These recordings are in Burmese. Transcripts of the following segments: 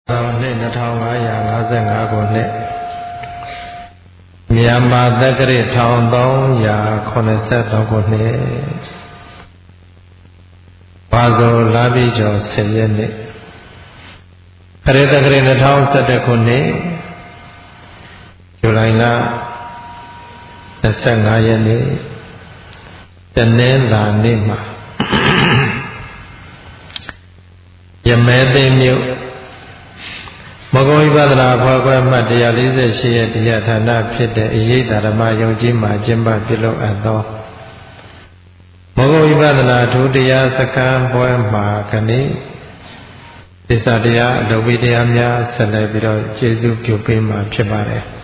နှစ်2555ခုနှစ်မြန်မာသက္ကရာ1383ခုနှစ်ဘာဇောလပိကျော်10ရက်နေ့ခရစ်သက္ကရာ2011ခုနှစ်ဇူလိုင်လ25ရက်နေ့တနင်္လာနေ့မှာရမဲသိမ်းမြို့မဂ္ဂဝိပဿနာဖွာခွဲမှတ်148ရဲ့တရားဌာနဖြစ်တဲ့အရေးဓမ္မယုံကြည်မှာကျင့်ပပြုလုပ်အပ်သောမဂ္ဂဝိပဿနာဒုတိယစကံပွဲမှာခဏိသစ္စာတရားအလုပ်ပြီးတရားများဆက်လက်ပြီးတော့ကျေးဇူးပြုပေးမှာဖြစ်ပါတယ်။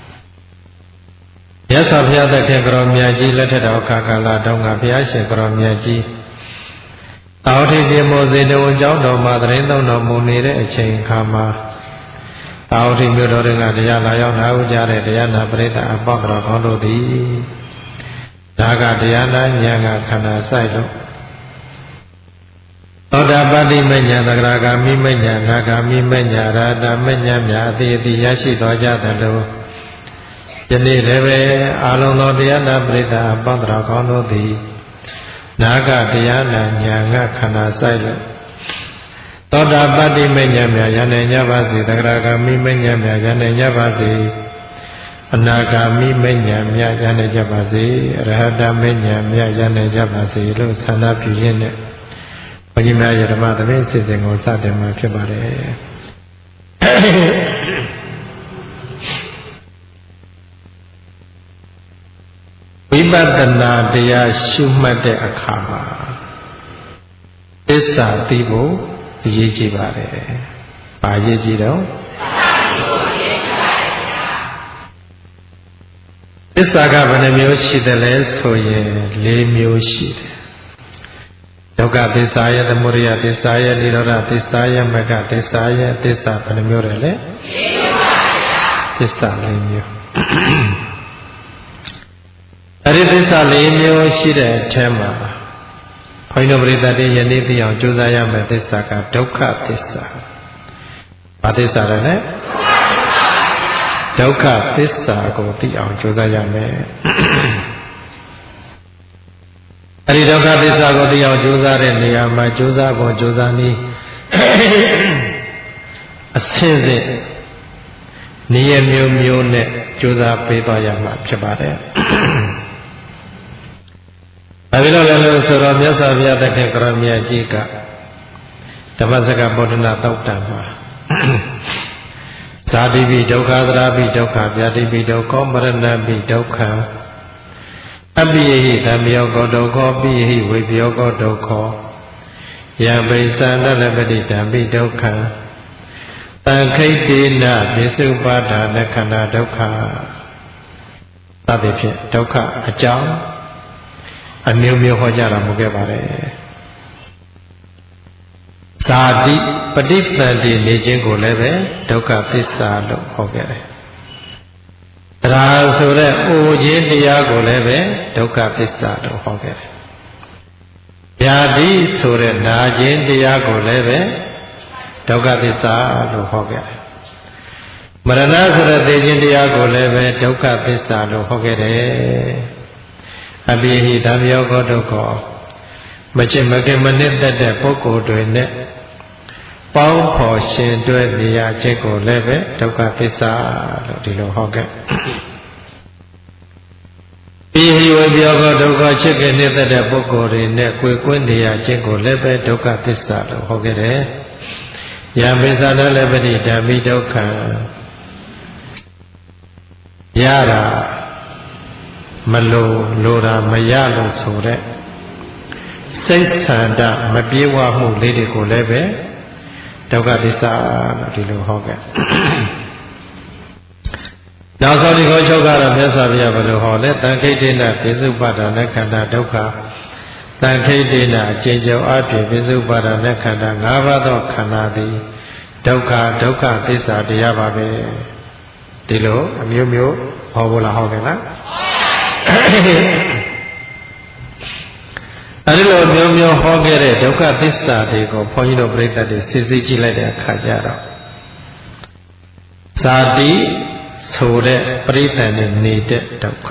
မြတ်စွာဘုရားသခင်ကရောမြတ်ကြီးလက်ထက်တော်ကာလတုန်းကဘုရားရှင်ကရောမြတ်ကြီးတောထိပ်ပြမောဇေတဝန်ကျောင်းတော်မှာတရင်သုံးတော်မူနေတဲ့အချိန်အခါမှာတောထိပ်မြို့တော်တွေကတရားလာရောက်နာဦးကြတဲ့တရားနာပရိသတ်အပေါင်းတော်ကောင်းတို့သည်ဒါကတရားနာဉာဏ်ကခန္ဓာဆိုင်လို့သောတာပတ္တိမဉ္ဇဉ်သဂရဂါမိမဉ္ဇဉ်နာဂါမိမဉ္ဇဉ်ရာတမဉ္ဇဉ်များအတိအတိရရှိသွားကြသလိုယနေ့လည်းပဲအာလုံးသောတရားနာပရိသတ်အပေါင်းတော်ကောင်းတို့သည်နာဂတရားနာဉာဏ်ကခန္ဓာဆိုင်လို့သောတာပတ္တိမဉ္ဇဉ်များယနေ့ညပါစေသဂရဂါမိမဉ္ဇဉ်များယနေ့ညပါစေအနာဂါမိမဉ္ဇဉ်များယနေ့ကြပါစေအရဟတမဉ္ဇဉ်များယနေ့ကြပါစေလို့ဆန္ဒပြုရင်းနဲ့ဘုန်းကြီးများရဲ့ဓမ္မသဘင်အစီအစဉ်ကိုစတင်မှာဖြစ်ပါတယ်ဝိပဿနာတရားရှုမှတ်တဲ့အခါမှာသစ္စာသိဖို့အရေးကြီးပါတယ်။ဘာအရေးကြီးတော့သစ္စာကဘယ်နှမျိုးရှိတယ်လဲဆိုရင်4မျိုးရှိတယ်။ဒုက္ခသစ္စာရဲ့သမုဒယသစ္စာရဲ့និရောဓသစ္စာရဲ့မဂ္ဂသစ္စာရဲ့သစ္စာဘယ်နှမျိုးလဲ4မျိုးပါဗျာ။သစ္စာ4မျိုးအဲ့ဒီသစ္စာ4မျိုးရှိတဲ့အထက်မှာဘုန်းကြီးတို့ပရိသတ်တွေယနေ့သိအောင်ကြိုးစားရမယ်သစ္စာကဒုက္ခသစ္စာ။ဘာသစ္စာလဲဒုက္ခသစ္စာကိုသိအောင်ကြိုးစားရမယ်။အဲ့ဒီဒုက္ခသစ္စာကိုသိအောင်ကြိုးစားတဲ့နေရာမှာကြိုးစားဖို့ကြိုးစားနည်းအစဉ်စဉ်နေရမျိုးမျိုးနဲ့ကြိုးစားပေးသွားရမှာဖြစ်ပါတယ်။ဘာဖြစ်လို့လဲလို့ဆိုတော့မြတ်စွာဘုရားသခင်ကရောမြတ်ကြီးကဓမ္မစကဗောဓနာတောက်တံမှာဇာတိပိဒုက္ခသရာပိဒုက္ခဗျာတိပိဒုက္ခမရဏပိဒုက္ခအပိယဟိဓမ္မယောကောဒုက္ခပိယဟိဝိပယောကောဒုက္ခယံပိသန္တလပတိတံပိဒုက္ခတံခိတ်တေနပိစုပါဒနာခန္ဓာဒုက္ခသတိဖြင့်ဒုက္ခအကြောင်းအမျိုးမျိုးဟောကြားတော်မူခဲ့ပါတယ်ဇာတိပฏิပန္တိနေခြင်းကိုလည်းပဲဒုက္ခသစ္စာလို့ဟောခဲ့တယ်တရားဆိုတဲ့အိုခြင်းတရားကိုလည်းပဲဒုက္ခသစ္စာလို့ဟောခဲ့တယ်ဗျာတိဆိုတဲ့နာခြင်းတရားကိုလည်းပဲဒုက္ခသစ္စာလို့ဟောခဲ့တယ်မရဏဆိုတဲ့သိခြင်းတရားကိုလည်းပဲဒုက္ခသစ္စာလို့ဟောခဲ့တယ်အပိဟိဓမ္မယောကောဒုက္ခမချစ်မခင်မနစ်သက်တဲ့ပုဂ္ဂိုလ်တွေနဲ့ပေါင်းဖော်ရှင်တွဲနေရခြင်းကိုလည်းပဲဒုက္ခသစ္စာလို့ဒီလိုဟောခဲ့ပိဟိဝေပြောကောဒုက္ခချစ်ခင်နစ်သက်တဲ့ပုဂ္ဂိုလ်တွေနဲ့ကိုယ်ကွင်းနေရခြင်းကိုလည်းပဲဒုက္ခသစ္စာလို့ဟောခဲ့တယ်ယံပိသနာလည်းပတိဓမ္မိဒုက္ခရတာမလိုတာမရလို့ဆိုတဲ့စိတ်ဆန္ဒမပြေဝမှုလေးတွေကိုလည်းပဲဒုက္ခသစ္စာလို့ဒီလိုဟောခဲ့နောက်ဆုံးဒီခေါ်ချုပ်ကတော့မြတ်စွာဘုရားဘယ်လိုဟောလဲတန်ခိတ်တေနပိစုပ္ပဒါနခန္ဓာဒုက္ခတန်ခိတ်တေနအကျဉ်းချုပ်အဖြစ်ပိစုပ္ပဒါနခန္ဓာ၅ပါးသောခန္ဓာသည်ဒုက္ခသစ္စာတရားပါပဲဒီလိုအမျိုးမျိုးဟောဖို့လားဟောခဲ့လားအဲဒီလိုမျိုးမျိုးဟောခဲ့တဲ့ဒုက္ခသစ္စာတွေကိုဘုန်းကြီးတို့ပြိဿတွေစစ်စစ်ကြည့်လိုက်တဲ့အခါကျတော့ဇာတိဆိုတဲ့ပရိသတ်နဲ့နေတဲ့ဒုက္ခ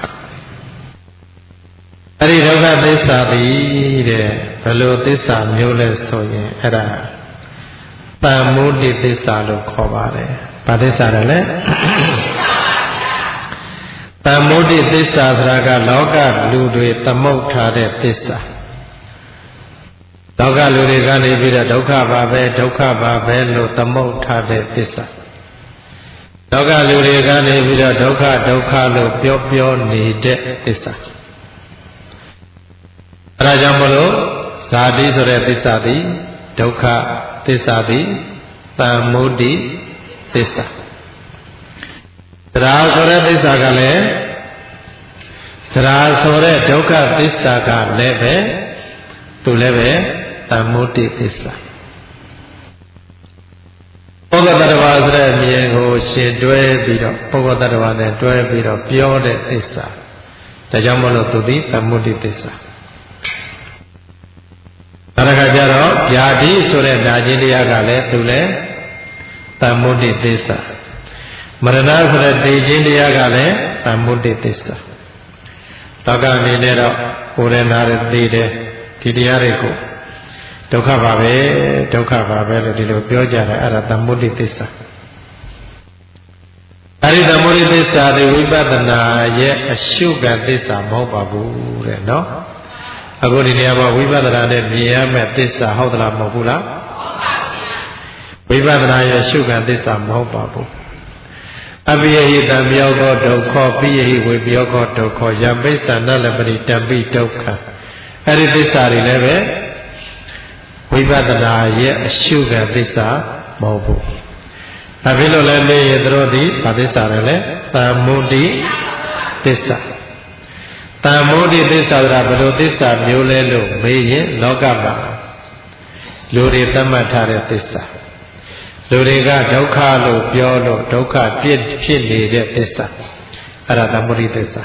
အဲ့ဒီဒုက္ခသစ္စာပြီးတဲ့ဘယ်လိုသစ္စာမျိုးလဲဆိုရင်အဲ့ဒါတမ္မုဒ္ဒိသစ္စာလို့ခေါ်ပါတယ်။ဘာသစ္စာလဲတမ္မုဒ္ဒိသစ္စာဆိုတာကလောကလူတွေသမုတ်ထားတဲ့သစ္စာလောကလူတွေကနေပြီးတော့ဒုက္ခပါပဲဒုက္ခပါပဲလို့သမုတ်ထားတဲ့သစ္စာလောကလူတွေကနေပြီးတော့ဒုက္ခဒုက္ခလို့ပြောနေတဲ့သစ္စာအဲဒါကြောင့်မလို့ဇာတိဆိုတဲ့သစ္စာသည်ဒုက္ခသစ္စာသည်တမ္မုဒ္ဒိသစ္စာသရာဆိုတဲ့သစ္စာကလည်းသရာဆိုတဲ့ဒုက္ခသစ္စာကလည်းပဲသူလည်းပဲတမ္မုဒ္ဒိသစ္စာပုဂ္ဂတတ္တဝါဆိုတဲ့အမြင်ကိုရှင်တွဲပြီးတော့ပုဂ္ဂတတ္တဝါနဲ့တွဲပြီးတော့ပြောတဲ့သစ္စာဒါကြောင့်မလို့သူသည်တမ္မုဒ္ဒိသစ္စာဒါကကြတော့ဗျာတိဆိုတဲ့နာကျင်တရားကလည်းသူလည်းတမ္မုဒ္ဒိသစ္စာမရဏဆိုတဲ့သိခြင်းတရားကလည်းတမ္မုဒ္ဒိသစ္စာလောကအနေနဲ့တော့ကိုယ်ရနာရသိတယ်ဒီတရားတွေကိုဒုက္ခပါပဲဒုက္ခပါပဲလို့ဒီလိုပြောကြတယ်အဲ့ဒါတမ္မုဒ္ဒိသစ္စာအဲ့ဒီတမ္မုဒ္ဒိသစ္စာဒီဝိပဿနာရဲ့အရှုခံသစ္စာမဟုတ်ပါဘူးတဲ့နော်အခုဒီနေရာမှာဝိပဿနာနဲ့မြင်ရမယ့်သစ္စာဟုတ်သလားမဟုတ်ဘူးလားဝိပဿနာရဲ့ရှုခံသစ္စာမဟုတ်ပါဘူးအပိယဟိတံမြောကောဒုက္ခပိယဟိဝေပြောကောဒုက္ခယံပိစ္ဆာနလပရိတံပိဒုက္ခအဲ့ဒီသစ္စာတွေလည်းပဲဝိပဿနာရဲ့အရှုခံသစ္စာမဟုတ်ဘူး။ဒါဖြစ်လို့လည်းမေးရတို့သည်ဘာသစ္စာလဲတမ္မုဒ္ဒိသစ္စာတမ္မုဒ္ဒိသစ္စာကဘယ်လိုသစ္စာမျိုးလဲလို့မေးရင်လောကမှာလူတွေသတ်မှတ်ထားတဲ့သစ္စာလူတွေကဒုက္ခလို့ပြောလို့ဒုက္ခဖြစ်နေတဲ့သစ္စာအဲ့ဒါတမ္မုဒ္ဒိသစ္စာ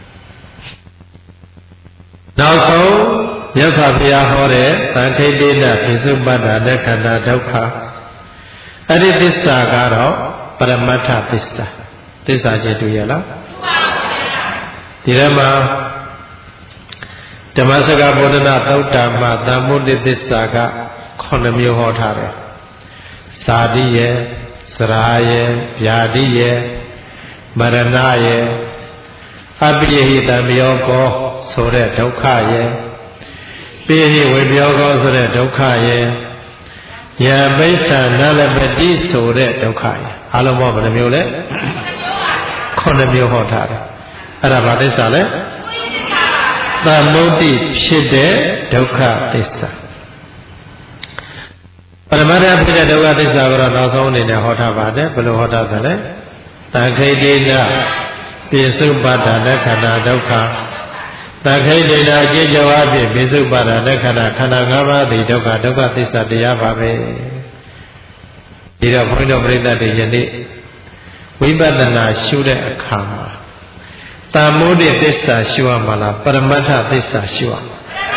နောက်ဆုံးမြတ်စွာဘုရားဟောတဲ့သံခိတေနပိစုပ္ပတ္တာနဲ့ခန္ဓာဒုက္ခအဲ့ဒီသစ္စာကတော့ပရမတ္ထသစ္စာသစ္စာချင်းတွေ့ရလားဒီထဲမှာဓမ္မစကားဗုဒ္ဓနာသုတ်တံမှာတမ္မုဒ္ဒိသစ္စာက9မျိုးဟောထားတယ်ဇာတိယေသရာယေဗျာတိယေမရဏယေအပိယဟိတံမြောကောဆိုတဲ့ဒုက္ခယေပိယဟိဝေပြောကောဆိုတဲ့ဒုက္ခယေယံပိစ္ဆာနလပတိဆိုတဲ့ဒုက္ခယေအလုံးပေါင်းဘယ်နှမျိုးလဲ9မျိုးဟောထားတယ်အဲ့ဒါဘာသစ္စာလဲတမ္မုဒ္ဒိဖြစ်တဲ့ဒုက္ခသစ္စာပရမတ္ထဖြစ်တဲ့ဒုက္ခသစ္စာကိုတော့နောက်ဆုံးအနေနဲ့ဟောထားပါတယ်ဘယ်လိုဟောထားသလဲတံခိတေနပိစုပ္ပတ္တာနဲ့ခန္ဓာဒုက္ခတံခိတေနအကျဉ်းချုပ်အဖြစ်ပိစုပ္ပတ္တာနဲ့ခန္ဓာ၅ပါးသည်ဒုက္ခဒုက္ခသစ္စာတရားပါပဲဒီတော့ဘုန်းတော်ပြိဿတွေယနေ့ဝိပဿနာရှုတဲ့အခါမှာတမ္မုဒ္ဒိသစ္စာရှုရမှာလားပရမတ္ထသစ္စာရှုရမှာ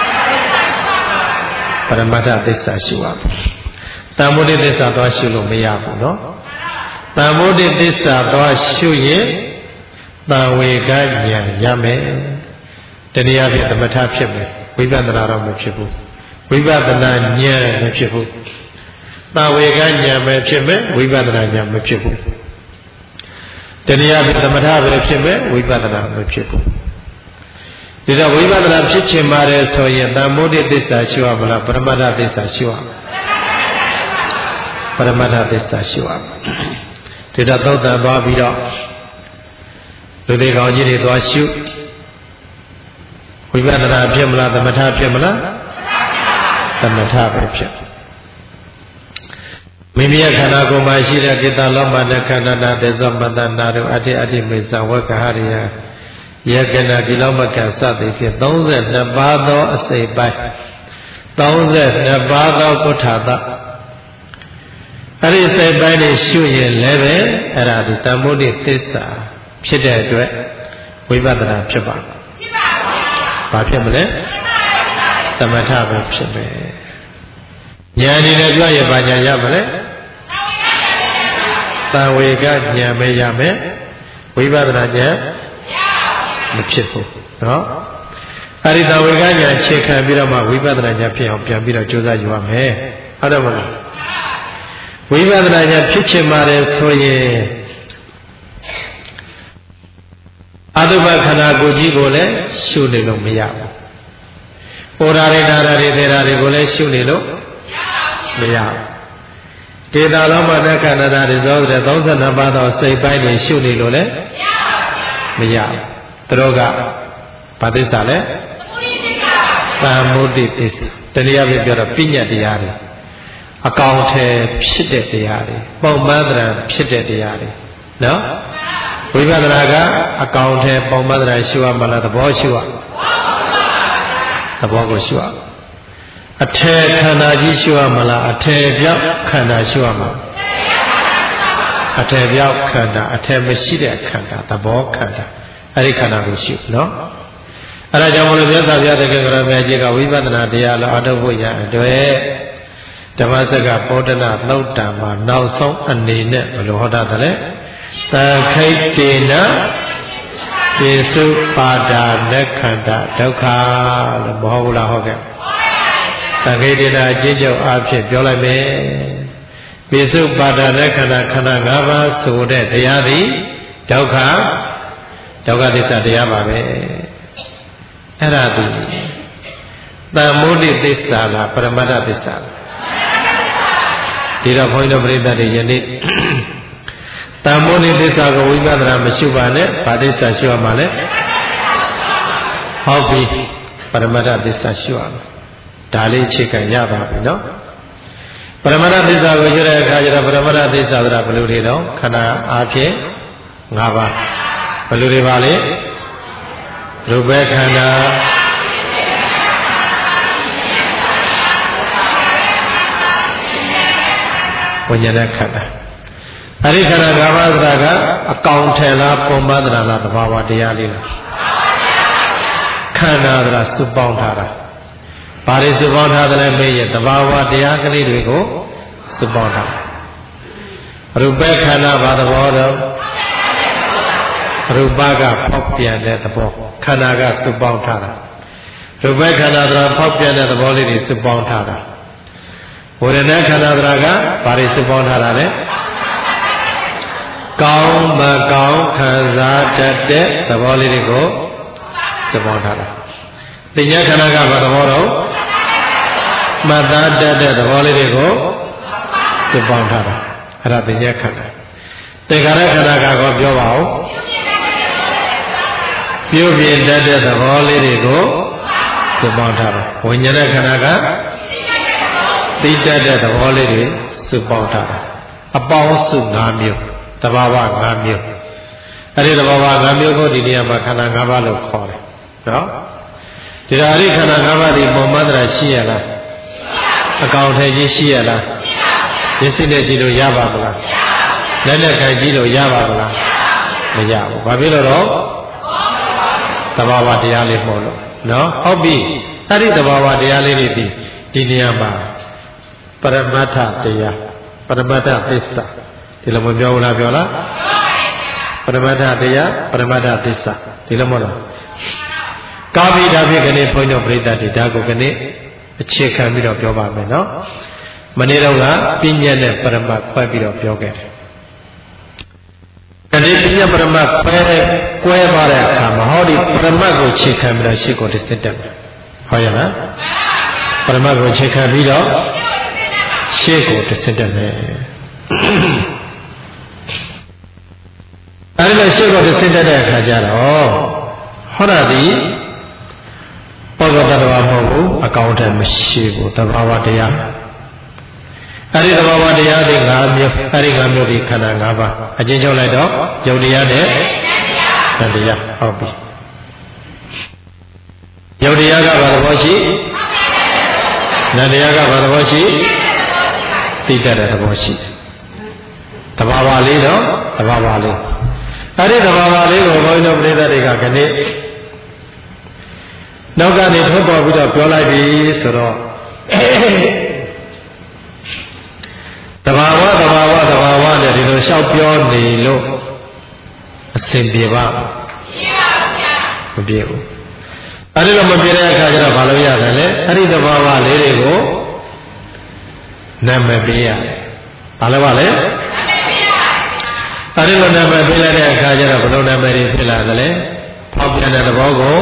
ပရမတ္ထသစ္စာရှုရမှာတမ္မုဒ္ဒိသစ္စာသွားရှုလို့မရဘူးနော်တမ္မုဒ္ဒိသစ္စာသွားရှုရင်တံဝေကဉာဏ်ရမယ်တနည်းအားဖြင့်သမထဖြစ်မယ်ဝိပဿနာတော့မဖြစ်ဘူးဝိပဿနာဉာဏ်မဖြစ်ဘူးတံဝေကဉာဏ်ပဲဖြစ်မယ်ဝိပဿနာဉာဏ်မဖြစ်ဘူးတနည်းအားဖြင့်သမထပဲဖြစ်မယ်ဝိပဿနာမဖြစ်ဘူးဒီတော့ဝိပဿနာဖြစ်ချင်ပါတယ်ဆိုရင်တမ္မုဒ္ဒိသစ္စာရှုရမလားပရမတ္ထသစ္စာရှုရမလားပရမတ္ထသစ္စာရှုရမယ်ဒီတော့သုတ်တန်သွားပြီးတော့လူတွေကောင်းကြီးတွေသွားရှုဝိပဿနာဖြစ်မလားသမထဖြစ်မလားသမထပဲဖြစ်မိမိရဲ့ခန္ဓာကိုယ်မှာရှိတဲ့ကိတ္တလောမနဲ့ခန္ဓာနာတေဇမတနာတို့အဋ္ဌိအဋ္ဌိမေဇဝကဟရိယယကနာကိလောမကစသည်ဖြင့်32ပါးသောအစိတ်ပိုင်း32ပါးသောကုဋ္ဌာတအဲ့ဒီစိတ်ပိုင်းတွေရှုရင်လည်းပဲအဲ့ဒါဒီတမ္မုဒ္ဒိသစ္စာဖြစ်တဲ့အတွက်ဝိပဿနာဖြစ်ပါဘာဖြစ်မလဲသမထပဲဖြစ်မယ်ဉာဏ်အနေနဲ့ပြောရင်ဘာဉာဏ်ရမလဲတန်ဝေကဉာဏ်ပဲရမယ်ဝိပဿနာဉာဏ်မဖြစ်ဘူးနော်အဲ့ဒီတန်ဝေကဉာဏ်ခြေခံပြီးတော့မှဝိပဿနာဉာဏ်ဖြစ်အောင်ပြန်ပြီးတော့ကြိုးစားယူရမယ်ဟုတ်တယ်မလားဝိပဿနာဉာဏ်ဖြစ်ချင်ပါတယ်ဆိုရင်အတုပခန္ဓာကိုယ်ကြီးကိုလည်းရှုနေလို့မရဘူး။ဩရာရိနာရိသေရာတွေကိုလည်းရှုနေလို့မရဘူး။ဒေတာလောမနခန္ဓာဓာတ်တွေသောတဲ့32ပါးသောစိတ်ပိုင်းတွေရှုနေလို့လည်းမရဘူး။သူတို့ကဘာသစ္စာလဲ။သမုဒိသစ္စာ။တရားပဲပြောတော့ပညာတရားတွေအကောင်အထည်ဖြစ်တဲ့တရားတွေပုံမှန်တရံဖြစ်တဲ့တရားတွေနော်ဝိပဿနာကအကောင်အထည်ပုံမှန်တရံရှုရမလားသဘောရှုရသဘောကိုရှုရအထည်ခန္ဓာကြီးရှုရမလားအထည်ပြောက်ခန္ဓာရှုရမလားအထည်ပြောက်ခန္ဓာအထည်မရှိတဲ့ခန္ဓာသဘောခန္ဓာအဲ့ဒီခန္ဓာကိုရှုနော်အဲ့ဒါကြောင့်မလို့မြတ်စွာဘုရားတကယ်ကြရမယ်ကြီးကဝိပဿနာတရားလောအထုတ်ဖို့ရအတွက်ဓမ္မစကပောဒနာသုတ်တံမှာနောက်ဆုံးအနေနဲ့ဘယ်လိုဟောတာလဲသခိတ်တေနပိစုပါဒာလက်ခန္ဓာဒုက္ခလို့မဟုတ်ဘူးလားဟောခဲ့သခိတ်တေနအချင်းချုပ်အဖြစ်ပြောလိုက်မယ်ပိစုပါဒာလက်ခန္ဓာခန္ဓာ၅ပါးဆိုတဲ့တရားသည်ဒုက္ခသစ္စာတရားပါပဲအဲ့ဒါသည်သမုဒိသစ္စာလားပရမတ္ထသစ္စာလားဒီတော့ဘုန်းကြီးတို့ပြိဿတွေယနေ့တမ္မိုနိသစ္စာကိုဝိပဿနာမရှိပါနဲ့ဗာသစ္စာရှိရမှာလဲဟုတ်ပြီပရမတ္ထသစ္စာရှိရမှာဒါလေးအခြေခံရပါပြီနော်ပရမတ္ထသစ္စာကိုရတဲ့အခါကျတော့ပရမတ္ထသစ္စာဆိုတာဘယ်လိုတွေတော့ခန္ဓာအားဖြင့်၅ပါးဘယ်လိုတွေပါလဲရူပခန္ဓာဝိညာဉ်ခန္ဓာအဲ့ဒီခန္ဓာ၅ပါးဆိုတာကအကောင်ထည်လားပုံမှန်သလားသဘာဝတရားလေးလားခန္ဓာဆိုတာစုပေါင်းထားတာဘာတွေစုပေါင်းထားတယ်မေးရင်သဘာဝတရားကလေးတွေကိုစုပေါင်းထားရူပခန္ဓာဘာသဘောတော့ရူပကဖောက်ပြန်တဲ့သဘောခန္ဓာကစုပေါင်းထားတာရူပခန္ဓာဆိုတာဖောက်ပြန်တဲ့သဘောလေးတွေစုပေါင်းထားတာဝေဒနာခန္ဓာတရားကဘာတွေစုပေါင်းထားတာလဲကောင်းမကောင်းခံစားတတ်တဲ့သဘောလေးတွေကိုစုပေါင်းထားတာပညာခန္ဓာကဘာသဘောတော့မှတ်သားတတ်တဲ့သဘောလေးတွေကိုစုပေါင်းထားတာအဲ့ဒါပညာခန္ဓာသင်္ခါရခန္ဓာကတော့ပြောပါဦးပြုပြင်တတ်တဲ့သဘောလေးတွေကိုစုပေါင်းထားတာဝိညာဉ်ခန္ဓာကသိတတ်တဲ့သဘောလေးတွေစုပေါင်းထားတာအပေါင်းစု၅မျိုးသဘာဝ၅မျိုးအဲ့ဒီသဘာဝ၅မျိုးကိုဒီနေရာမှာခန္ဓာ၅ပါးလို့ခေါ်တယ်နော်ဒီတော့အဲ့ဒီခန္ဓာ၅ပါးဒီပုံမှန်တရားရှိရလားအကောင်ထည်ကြီးရှိရလားမျက်စိနဲ့ကြည့်လို့ရပါမလားလက်နဲ့ခံကြည့်လို့ရပါမလားမရဘူးဘာဖြစ်လို့တော့သဘာဝတရားလေးမို့လို့နော်ဟုတ်ပြီအဲ့ဒီသဘာဝတရားလေးတွေဒီနေရာမှာပရမတ္ထတရားပရမတ္ထသစ္စာဒီလိုမပြောဘူးလားပြောလားပရမတ္ထတရားပရမတ္ထသစ္စာဒီလိုမဟုတ်လားကာမိဒါဖြင့်ခဏဘုန်းကြီးတို့ပြိဿတိဒါကိုခဏအခြေခံပြီးတော့ပြောပါမယ်နော်မနေ့တော့ကပညာနဲ့ပရမတ်ခွဲပြီးတော့ပြောခဲ့တယ်ဒီပညာပရမတ်ကွဲသွားတဲ့အခါမှာဟောဒီပရမတ်ကိုအခြေခံပြီးတော့ရှေ့ကိုတစ်စစ်တက်မယ်ဟုတ်ရဲ့လားပရမတ်ကိုအခြေခံပြီးတော့ရှေ့ကိုတစ်စစ်တက်မယ်အဲဒီလိုရှေ့ကိုတစ်စစ်တက်တဲ့အခါကျတော့ဟောတာဒီပောဂတတ္တဝါမဟုတ်ဘူးအကောင်အထည်မရှိဘူးသဘာဝတရားအဲဒီသဘာဝတရားတွေ၅မျိုးအဲဒီ၅မျိုးဒီခန္ဓာ၅ပါးအချင်းချုပ်လိုက်တော့ယုတ်တရားနဲ့နတ်တရားဟုတ်ပြီယုတ်တရားကဘာသဘောရှိနတ်တရားကဘာသဘောရှိသိတတ်တဲ့သဘောရှိသဘာဝလေးတော့သဘာဝလေးအဲဒီသဘာဝလေးကိုဘုန်းကြီးတို့ပြိဿတွေကခဏနောက်ကနေထုတ်ပေါ်ပြီးတော့ပြောလိုက်ပြီဆိုတော့သဘာဝနဲ့ဒီလိုရှောက်ပြောနေလို့အစဉ်ပြေပါမပြေဘူးအဲ့ဒီလိုမပြေတဲ့အခါကျတော့ဘာလို့ရတယ်လဲအဲ့ဒီသဘာဝလေးတွေကိုနာမည်ပေးရတယ်ဘာလို့ပါလဲအဲ့ဒီလိုနာမည်ပေးလိုက်တဲ့အခါကျတော့ဘယ်လိုနာမည်တွေဖြစ်လာသလဲဖောက်ပြန်တဲ့သဘောကို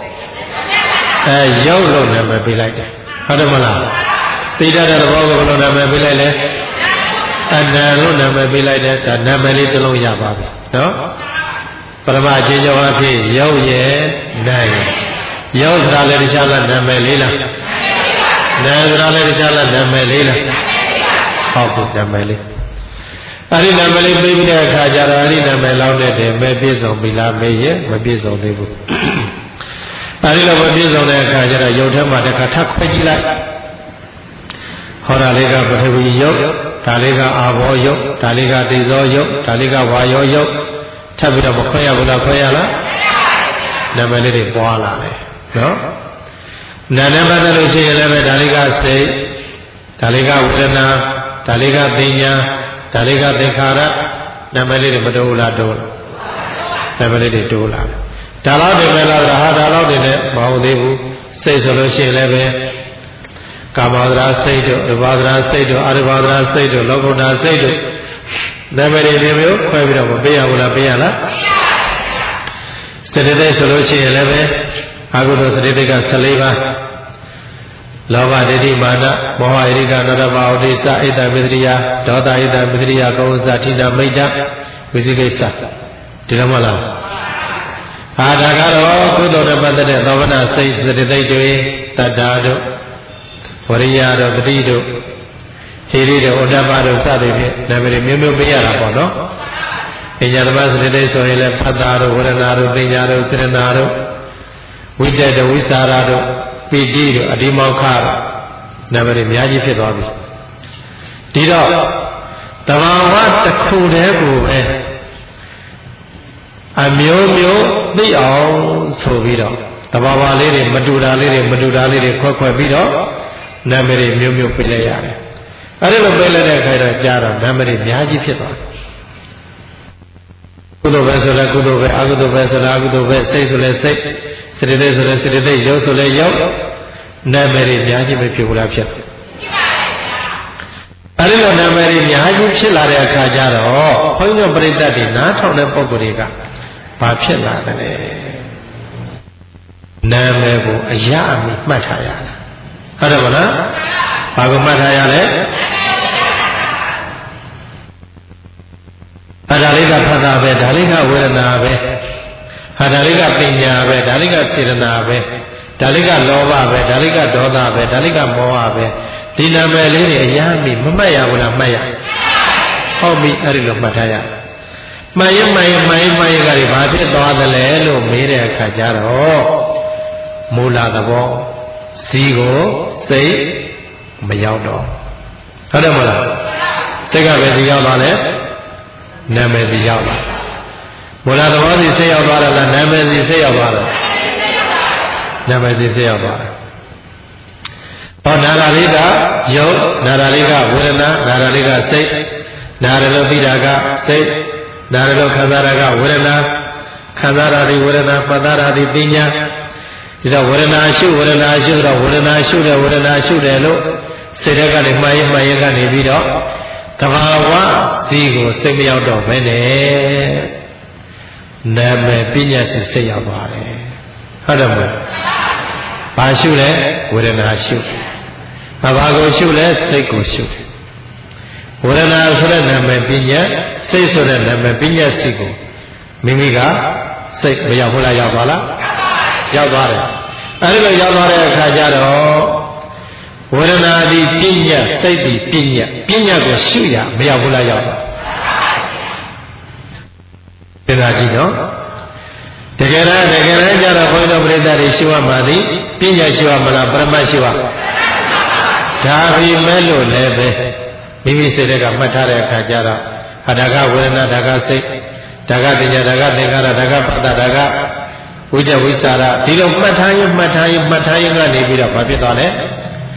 ရုပ်လို့နာမည်ပေးလိုက်တယ်ဟုတ်တယ်မလားသိတတ်တဲ့သဘောကိုဘယ်လိုနာမည်ပေးလိုက်လဲအနန္တလို့နာမည်ပေးလိုက်တယ်ဒါနာမည်လေးတစ်လုံးရပါပြီနော်ပရမအချင်းချင်းအဖြစ်ရုပ်ရဲ့နာရဲ့ရုပ်ဆိုတာလည်းတခြားလားနာမည်လေးလားနာဆိုတာလည်းတခြားလားနာမည်လေးလားဟုတ်ပြီနာမည်လေးအဲ့ဒီနာမည်လေးပေးပြီးတဲ့အခါကျတော့အဲ့ဒီနာမည်လောက်တဲ့တည်းမဲ့ပြည့်စုံပြီလားမေးရဲ့မပြည့်စုံသေးဘူးအဲ့ဒီလိုမပြည့်စုံတဲ့အခါကျတော့ရုပ်ထဲမှာတစ်ခါထပ်ခွဲကြည့်လိုက်ဟောတာလေးကပထဝီရုပ်ဒါလေးကအာဘောရုပ်ဒါလေးကတိဇောရုပ်ဒါလေးကဝါယောရုပ်ထပ်ပြီးတော့မခွဲရဘူးလားခွဲရလားနာမည်လေးတွေပွားလာတယ်နော်နာနဲ့ပတ်သက်လို့ရှိရင်လည်းဒါလေးကစိတ်ဒါလေးကဝေဒနာဒါလေးကသိညာဒါလေးကသင်္ခါရနာမည်လေးတွေမတိုးလားတိုးလားနာမည်လေးတွေတိုးလာတယ်ဒါတော့ဒီမဲ့လားဟာဒါတော့ဒီနဲ့မဟုတ်သေးဘူးစိတ်ဆိုလို့ရှိရင်လည်းပဲကာမဝဒရာစိတ်တို့ရူပဝဒရာစိတ်တို့အရူပဝဒရာစိတ်တို့လောကုတ္တရာစိတ်တို့နာမည်တွေမျိုးခွဲပြီးတော့မပေးရဘူးလားပေးရလားစေတသိက်ဆိုလို့ရှိရင်လည်းပဲအကုသိုလ်စေတသိက်က14ပါးလောဘဒိဋ္ဌိမာနမောဟဣရိကနရဘာဝတိစဣတမေတ္တိယဒေါသဣတမေတ္တိယကောဇာထိနာမိတ်တဝိသိကိစ္စဒီလိုမလားဟာဒါကတော့ကုသိုလ်နဲ့ပတ်သက်တဲ့သောဝနာစိတ်စေတသိက်တွေတတ္တာတို့ဝရိယတို့ပတိတို့ဟိရိတို့ဩတ္တပတို့စသည်ဖြင့်နာမည်မျိုးမျိုးပေးရတာပေါ့နော်ပညာသမစေတသိက်ဆိုရင်လည်းဖတ်တာတို့ဝရဏတို့ပညာတို့စေတနာတို့ဝိတ္တတို့ဝိစာရတို့ပိဋိတို့အဒီမောက္ခတို့နာမည်အများကြီးဖြစ်သွားပြီဒီတော့တဘာဝတစ်ခုတည်းကိုပဲအမျိုးမျိုးသိအောင်ဆိုပြီးတော့တဘာဝလေးတွေမတူတာလေးတွေခွက်ပြီးတော့နာမည်မျိုးမျိုးပေးလိုက်ရတယ်အဲ့ဒီလိုပေးလိုက်တဲ့အခါကျတော့ကြားတော့နာမည်အများကြီးဖြစ်သွားတယ်ကုသိုလ်ပဲဆိုလဲကုသိုလ်ပဲအကုသိုလ်ပဲဆိုလဲအကုသိုလ်ပဲစိတ်ဆိုလဲစိတ်စေတသိက်ဆိုလဲစေတသိက်ရုပ်ဆိုလဲရုပ်နာမည်တွေအများကြီးပဲဖြစ်ဘူးလားဖြစ်အဲဒီလိုနာမည်တွေအများကြီးဖြစ်လာတဲ့အခါကျတော့ဘုန်းကြီးတို့ပြိဿတ်တွေနားထောင်တဲ့ပုဂ္ဂိုလ်တွေကဘာဖြစ်လာတယ်လဲနာမည်ကိုအရအမိမှတ်ထားရတာဟုတ်တယ်မလားဘာကိုမှတ်ထားရလဲဒါလေးကဖတ်တာပဲဒါလေးကဝေဒနာပဲဒါလေးကပညာပဲဒါလေးကစေတနာပဲဒါလေးကလောဘပဲဒါလေးကဒေါသပဲဒါလေးကမောဟပဲဒီနာမည်လေးတွေအများကြီးမမှတ်ရဘူးလားမှတ်ရဟုတ်ပြီအဲ့ဒီလိုမှတ်ထားရမှန်ရင်ကတွေဘာဖြစ်သွားသလဲလို့မေးတဲ့အခါကျတော့မူလသဘောစီကိုစိတ်မရောက်တော့ဟုတ်တယ်မလားစိတ်ကပဲစီရောက်သွားလဲနာမည်စီရောက်လာမူလသဘောစီစိတ်ရောက်သွားတယ်လားနာမည်စီစိတ်ရောက်သွားတယ်နာမည်စီစိတ်ရောက်သွားတယ်ဟောနာရာလေးကယုတ်နာရာလေးကဝေဒနာနာရာလေးကစိတ်နာရလို့ပြီးတာကစိတ်နာရလို့ခံစားတာကဝေဒနာခံစားတာဒီဝေဒနာပတ်တာဒီပညာဒီတော့ဝေဒနာရှုတော့ဝေဒနာရှုတယ်လို့စိတ်ထဲကနေမှန်ရင်ကနေပြီးတော့တဘာဝစီကိုစိတ်မရောက်တော့ဘဲနဲ့နာမည်ပညာစီစိတ်ရောက်ပါတယ်ဟုတ်တယ်မဟုတ်ဘာရှုလဲဝေဒနာရှုဘာကိုရှုလဲစိတ်ကိုရှုဝေဒနာဆိုတဲ့နာမည်ပညာစိတ်ဆိုတဲ့နာမည်ပညာစီကိုမိမိကစိတ်မရောက်ဘူးလားရောက်ပါလားရောက်သွားတယ်အဲဒီလိုရောက်သွားတဲ့အခါကျတော့ဝေဒနာဒီပညာစိတ်ဒီပညာကိုရှုရမရောက်ဘူးလားရောက်ပါဒီလားကြည့်နော်တကယ်တမ်းကျတော့ဘုန်းတော်ပရိသတ်တွေရှုရမှာဒီပညာရှုရမလားပရမတ်ရှုရဒါပေမဲ့လို့လည်းပဲမိမိစိတ်ကမှတ်ထားတဲ့အခါကျတော့ဒါကဝေဒနာဒါကစိတ်ဒါကပညာဒါကသင်္ခါရဒါကပတ္တဒါကဝိတ္တဝိစာရဒီလိုမှတ်ထားရင်ကနေပြီးတော့ဘာဖြစ်သွားလဲ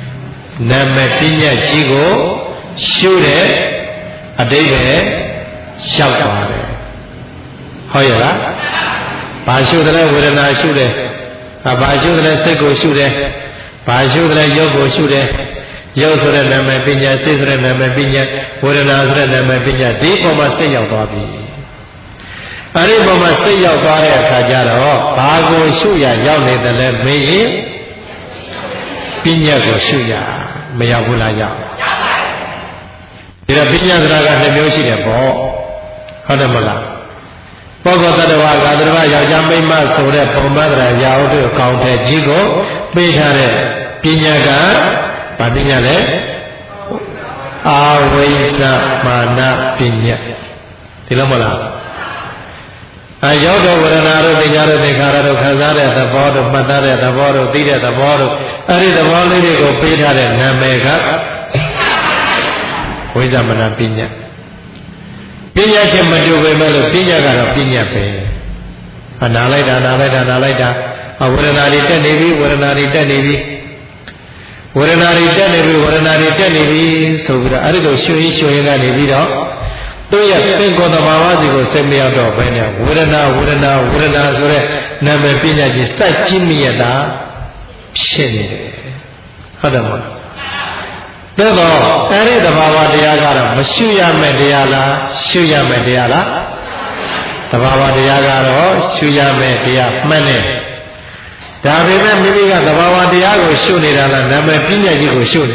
နာမည်ပညာကြီးကိုရှုတဲ့အတိတ်ပဲရှောက်သွားတယ်ဟုတ်ရဲ့လားဘာရှုတယ်ဝေဒနာရှုတယ်ဘာရှုတယ်စိတ်ကိုရှုတယ်ဘာရှုတယ်ရုပ်ကိုရှုတယ်ရုပ်ဆိုတဲ့နာမည်ပညာစိတ်ဆိုတဲ့နာမည်ပညာဝေဒနာဆိုတဲ့နာမည်ပညာဒီပုံမှာစိတ်ရောက်သွားပြီအဲ့ဒီပုံမှာစိတ်ရောက်သွားတဲ့အခါကျတော့ဘာကိုရှုရရောက်နေတယ်လဲမေးရင်ပညာကိုရှုရမရောက်ဘူးလားရောက်ဒီတော့ပညာစရာက2မျိုးရှိတယ်ပေါ့ဟုတ်တယ်မလားပုဂ္ဂိုလ်တ attva ကတ attva ယောက်ျားမိန်းမဆိုတဲ့ပုံမှန်တရားရာဟုတို့ကောင်းတဲ့ကြီးကိုပေးထားတဲ့ပညာကဗာပညာလဲအာဝိဇ္ဇမာနပညာဒီလိုမလားရောက်တဲ့ဝေဒနာတို့သိညာတို့သင်္ခါရတို့ခံစားတဲ့သဘောတို့မှတ်သားတဲ့သဘောတို့သိတဲ့သဘောတို့အဲ့ဒီသဘောလေးတွေကိုပေးထားတဲ့နာမည်ကဝိဇ္ဇမာနပညာပညာချင်းမတူပေမဲ့လို့ပညာကတော့ပညာပဲနာလိုက်တာနာလိုက်တာနာလိုက်တာဝေဒနာတွေတက်နေပြီဝေဒနာတွေတက်နေပြီဝေဒနာတွေတက်နေပြီဝေဒနာတွေတက်နေပြီဆိုပြီးတော့အဲ့ဒီလိုရှုရင်းရှုရင်းကနေပြီးတော့သူ့ရဲ့သင်္ကောသဘာဝစီကိုစိတ်မရောက်တော့ဘဲနဲ့ဝေဒနာဝေဒနာဝေဒနာဆိုတဲ့နာမည်ပညာကြီးစိုက်ကြည့်မိရတာဖြစ်နေတယ်ဟုတ်တယ်မဟုတ်လားဒါတော့အဲ့ဒီသဘာဝတရားကတော့မရှုရမယ့်တရားလားရှုရမယ့်တရားလားသဘာဝတရားကတော့ရှုရမယ့်တရားမှန်တယ်ဒါပေမဲ့မိမိကသဘာဝတရားကိုရှုနေတာလားနာမည်ပညာကြီးကိုရှုနေ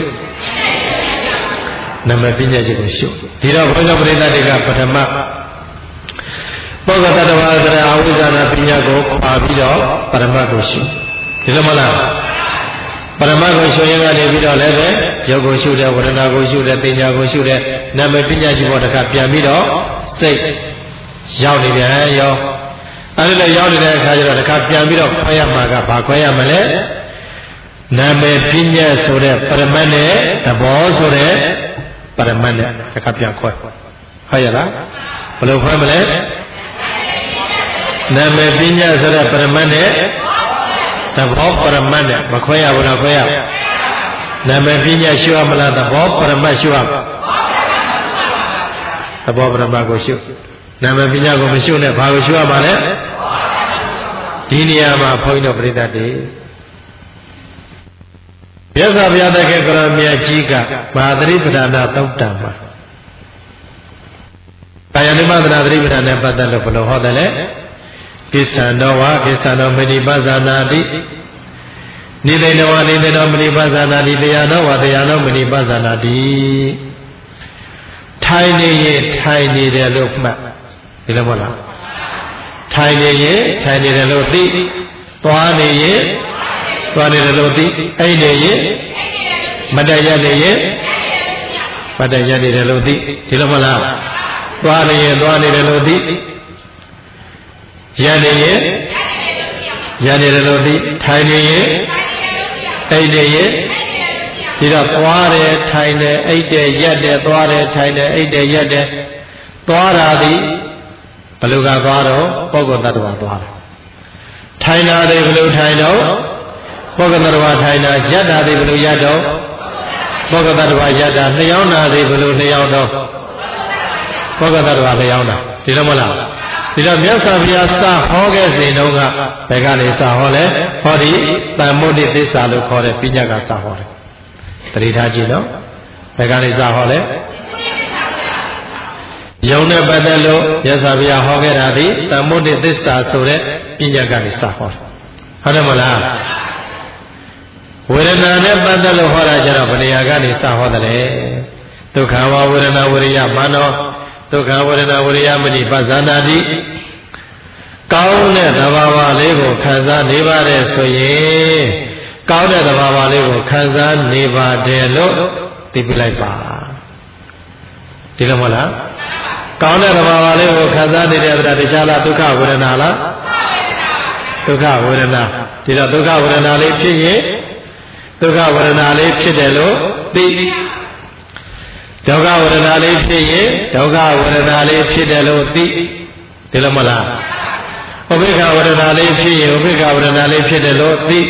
နာမည်ပညာကြီးကိုရှုဒီတော့ဘုရားပရိသတ်တွေကပထမပုဂ္ဂတ attva ဆိုတဲ့အဝိဇ္ဇနာပညာကိုခွာပြီးတော့ပရမတ်ကိုရှုဒီလိုမလားပရမတ်ကိုရှုရင်ကနေပြီးတော့လည်းပဲရုပ်ကိုရှုတယ်ဝေဒနာကိုရှုတယ်သိညာကိုရှုတယ်နာမည်ပညာကြီးပေါ်တစ်ခါပြန်ပြီးတော့စိတ်ရောက်နေပြန်ရောအဲ့ဒီလိုရောက်နေတဲ့အခါကျတော့တစ်ခါပြန်ပြီးတော့ခွဲရမှာကဘာခွဲရမလဲနာမည်ပညာဆိုတဲ့ပရမတ်နဲ့သဘောဆိုတဲ့ပရမတ်နဲ့တစ်ခါပြန်ခွဲဟုတ်ရဲ့လားဘယ်လိုခွဲမလဲနာမည်ပညာဆိုတဲ့ပရမတ်နဲ့သဘောပရမတ်နဲ့မခွဲရဘူးလားခွဲရနာမည်ပညာရှုရမလားသဘောပရမတ်ရှုရသဘောပရမတ်ကိုရှုနာမည်ပညာကိုမရှုနဲ့ဘာကိုရှုရမှာလဲဒီနေရာမှာဘုန်းကြီးတို့ပြိဿတ်တွေမြတ်စွာဘုရားတခင်ကရောမြတ်ကြီးကမဟာသတိပဋ္ဌာန်သုတ်တံမှာကာယ ानु ပဒနာသတိပဋ္ဌာန်နဲ့ပတ်သက်လို့ဘယ်လိုဟောတယ်လဲကိစ္ဆန္တောဝါကိစ္ဆန္တောမဏိပဇာနာတိနိသိဏဝါနိသိဏောမဏိပဇာနာတိတရားတော်ဝါတရားတော်မဏိပဇာနာတိထိုင်နေရင်ထိုင်နေတယ်လို့မှတ်ဒီလိုမဟုတ်လားထိုင်နေရင်ထိုင်နေတယ်လို့သိသွားနေရင်သွားနေတယ်လို့သိအိပ်နေရင်မတည့်ရနေရင်မတည့်ရနေတယ်လို့သိဒီလိုမဟုတ်လားသွားနေရင်သွားနေတယ်လို့သိရနေရင်ရနေတယ်လို့သိထိုင်နေရင်အိပ်နေရင်ဒီတော့သွားတယ်ထိုင်တယ်အိပ်တယ်ရက်တယ်သွားတယ်ထိုင်တယ်အိပ်တယ်ရက်တယ်သွားတာသည်ဘယ်လိုကသွားတော့ပုဂ္ဂိုလ်တ attva သွားတယ်ထိုင်တာသည်ဘယ်လိုထိုင်တော့ပုဂ္ဂိုလ်တ attva ထိုင်တာရက်တာသည်ဘယ်လိုရက်တော့ပုဂ္ဂိုလ်တ attva ရက်တာလျှောင်းတာသည်ဘယ်လိုလျှောင်းတော့ပုဂ္ဂိုလ်တ attva လျှောင်းတာဒီလိုမလားဒီတော့မြတ်စွာဘုရားစဟောခဲ့စဉ်တုန်းကဘယ်ကနေစဟောလဲဟောဒီတမ္မုဒိသစ္စာလို့ခေါ်တဲ့ပညာကစဟောတယ်တတိထားကြည့်နော်ဘယ်ကနေစဟောလဲယုံနဲ့ပတ်သက်လို့မြတ်စွာဘုရားဟောခဲ့တာဒီတမ္မုဒိသစ္စာဆိုတဲ့ပညာကနေစဟောတယ်ဟုတ်တယ်မလားဝေဒနာနဲ့ပတ်သက်လို့ဟောတာကျတော့ဘယ်နေရာကနေစဟောတယ်လဲဒုက္ခဝဝေဒနာဝိရိယမာနောဒုက္ခဝေဒနာဝိရိယမဏိပဇာနာတိကောင်းတဲ့သဘာဝလေးကိုခံစားနေပါတယ်ဆိုရင်ကောင်းတဲ့သဘာဝလေးကိုခံစားနေပါတယ်လို့သိပြလိုက်ပါဒီလိုမဟုတ်လားကောင်းတဲ့သဘာဝလေးကိုခံစားနေတဲ့အတွက်တရားလားဒုက္ခဝေဒနာလားဒုက္ခဝေဒနာဒီတော့ဒုက္ခဝေဒနာလေးဖြစ်ရင်ဒုက္ခဝေဒနာလေးဖြစ်တယ်လို့သိဒုက္ခဝေဒနာလေးဖြစ်ရင်ဒုက္ခဝေဒနာလေးဖြစ်တယ်လို့သိဒီလိုမလားဥပေက္ခဝေဒနာလေးဖြစ်ရင်ဥပေက္ခဝေဒနာလေးဖြစ်တယ်လို့သိ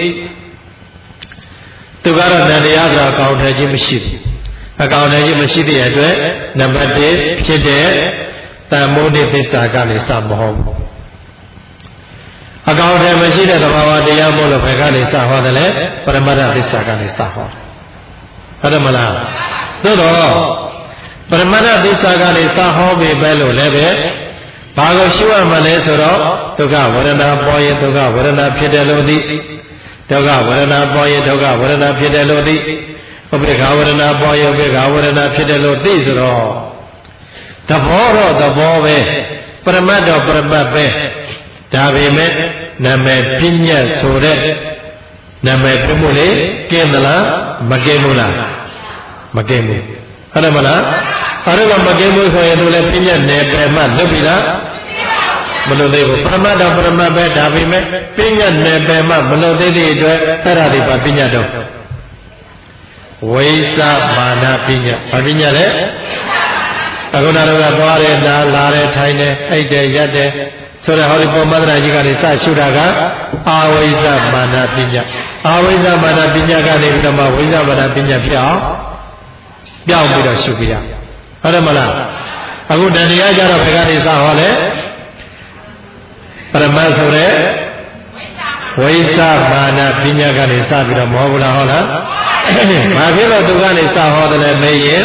သူကတော့တရားဆိုတာအကောင်ထည်ခြင်းမရှိဘူးအကောင်ထည်ခြင်းမရှိတဲ့အတွက်နံပါတ်1ဖြစ်တဲ့တန်မိုးတိသစ္စာကနေစမဟုတ်ဘူးအကောင်တည်းမရှိတဲ့သဘာဝတရားမို့လို့ဘယ်ကနေစဟောတယ်လဲပရမတ္ထသစ္စာကနေစဟောတယ်ဟုတ်တယ်မလားသို့တော့ပရမတ္ထသစ္စာကနေစဟောပြီပဲလို့လည်းပဲဘာကိုရှုရမလဲဆိုတော့ဒုက္ခဝေဒနာပေါ်ရင်ဒုက္ခဝေဒနာဖြစ်တယ်လို့သိဒုက္ခဝေဒနာပေါ်ရင်ဒုက္ခဝေဒနာဖြစ်တယ်လို့သိဥပေက္ခဝေဒနာပေါ်ရင်ဥပေက္ခဝေဒနာဖြစ်တယ်လို့သိဆိုတော့သဘောတော့သဘောပဲပရမတ္တော့ပရမတ်ပဲဒါပေမဲ့နာမည်ပညာဆိုတဲ့နာမည်ပြမှုလေကျင်းသလားမကျင်းဘူးလားမကျင်းဘူးဟုတ်တယ်မလားအဲ့ဒါကမကျင်းဘူးဆိုရင်တို့လည်းပညာနယ်ပယ်မှလွတ်ပြီလားမလွတ်သေးဘူးပရမတ္တော့ပရမတ်ပဲဒါပေမဲ့ပညာနယ်ပယ်မှမလွတ်သေးတဲ့အတွက်အဲ့ဒါဒီပါပညာတော့ဝိသမာနပညာဘာပညာလဲအခုနာတော့ကသွားတယ်လာတယ်ထိုင်တယ်အိတ်တယ်ရက်တယ်ဆိုတော့ဟောဒီပေါ်မသနာကြီးကနေစရှုတာကအာဝိဇ္ဇမာနပညာအာဝိဇ္ဇမာနပညာကနေပြီးတော့မှဝိဇ္ဇမာနပညာဖြစ်အောင်ပြောင်းပြီးတော့ရှုပြရဟုတ်တယ်မလားအခုတရားကြတော့ဘယ်ကနေစဟောလဲပရမတ်ဆိုတဲ့ဝိဇ္ဇမာနပညာကနေစပြီးတော့မဟုတ်ဘူးလားဟုတ်လားဘာဖြစ်လို့သူကနေစဟောတယ်လဲမေးရင်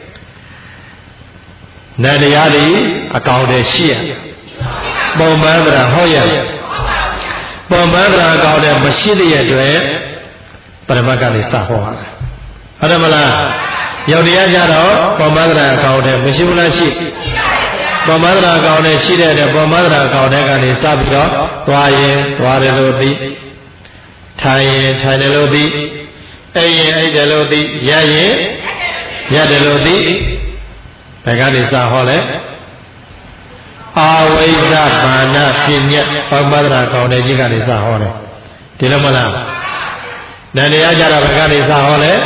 နတ်တရားတွေအကောင်တည်းရှိရပုံမှန်တရားဟောရပုံမှန်တရားအကောင်တည်းမရှိတဲ့အတွက်ပရမတ်ကနေစဟောရတာဟုတ်တယ်မလားယောက်တရားကြတော့ပုံမှန်တရားအကောင်တည်းမရှိဘူးလားရှိပုံမှန်တရားအကောင်တည်းရှိတဲ့အတွက်ပုံမှန်တရားအကောင်တည်းကနေစပြီးတော့သွားရင်သွားတယ်လို့သိထိုင်ရင်ထိုင်တယ်လို့သိအိပ်ရင်အိပ်တယ်လို့သိရရင်ရတယ်လို့သိဘယ်ကနေစဟောလဲအာဝိဇ္ဇမာနပညာပမဒရာကောင်းတဲ့ကြီးကနေစဟောတယ်ဒီလိုမလားတရားကြတော့ဘယ်ကနေစဟောလဲ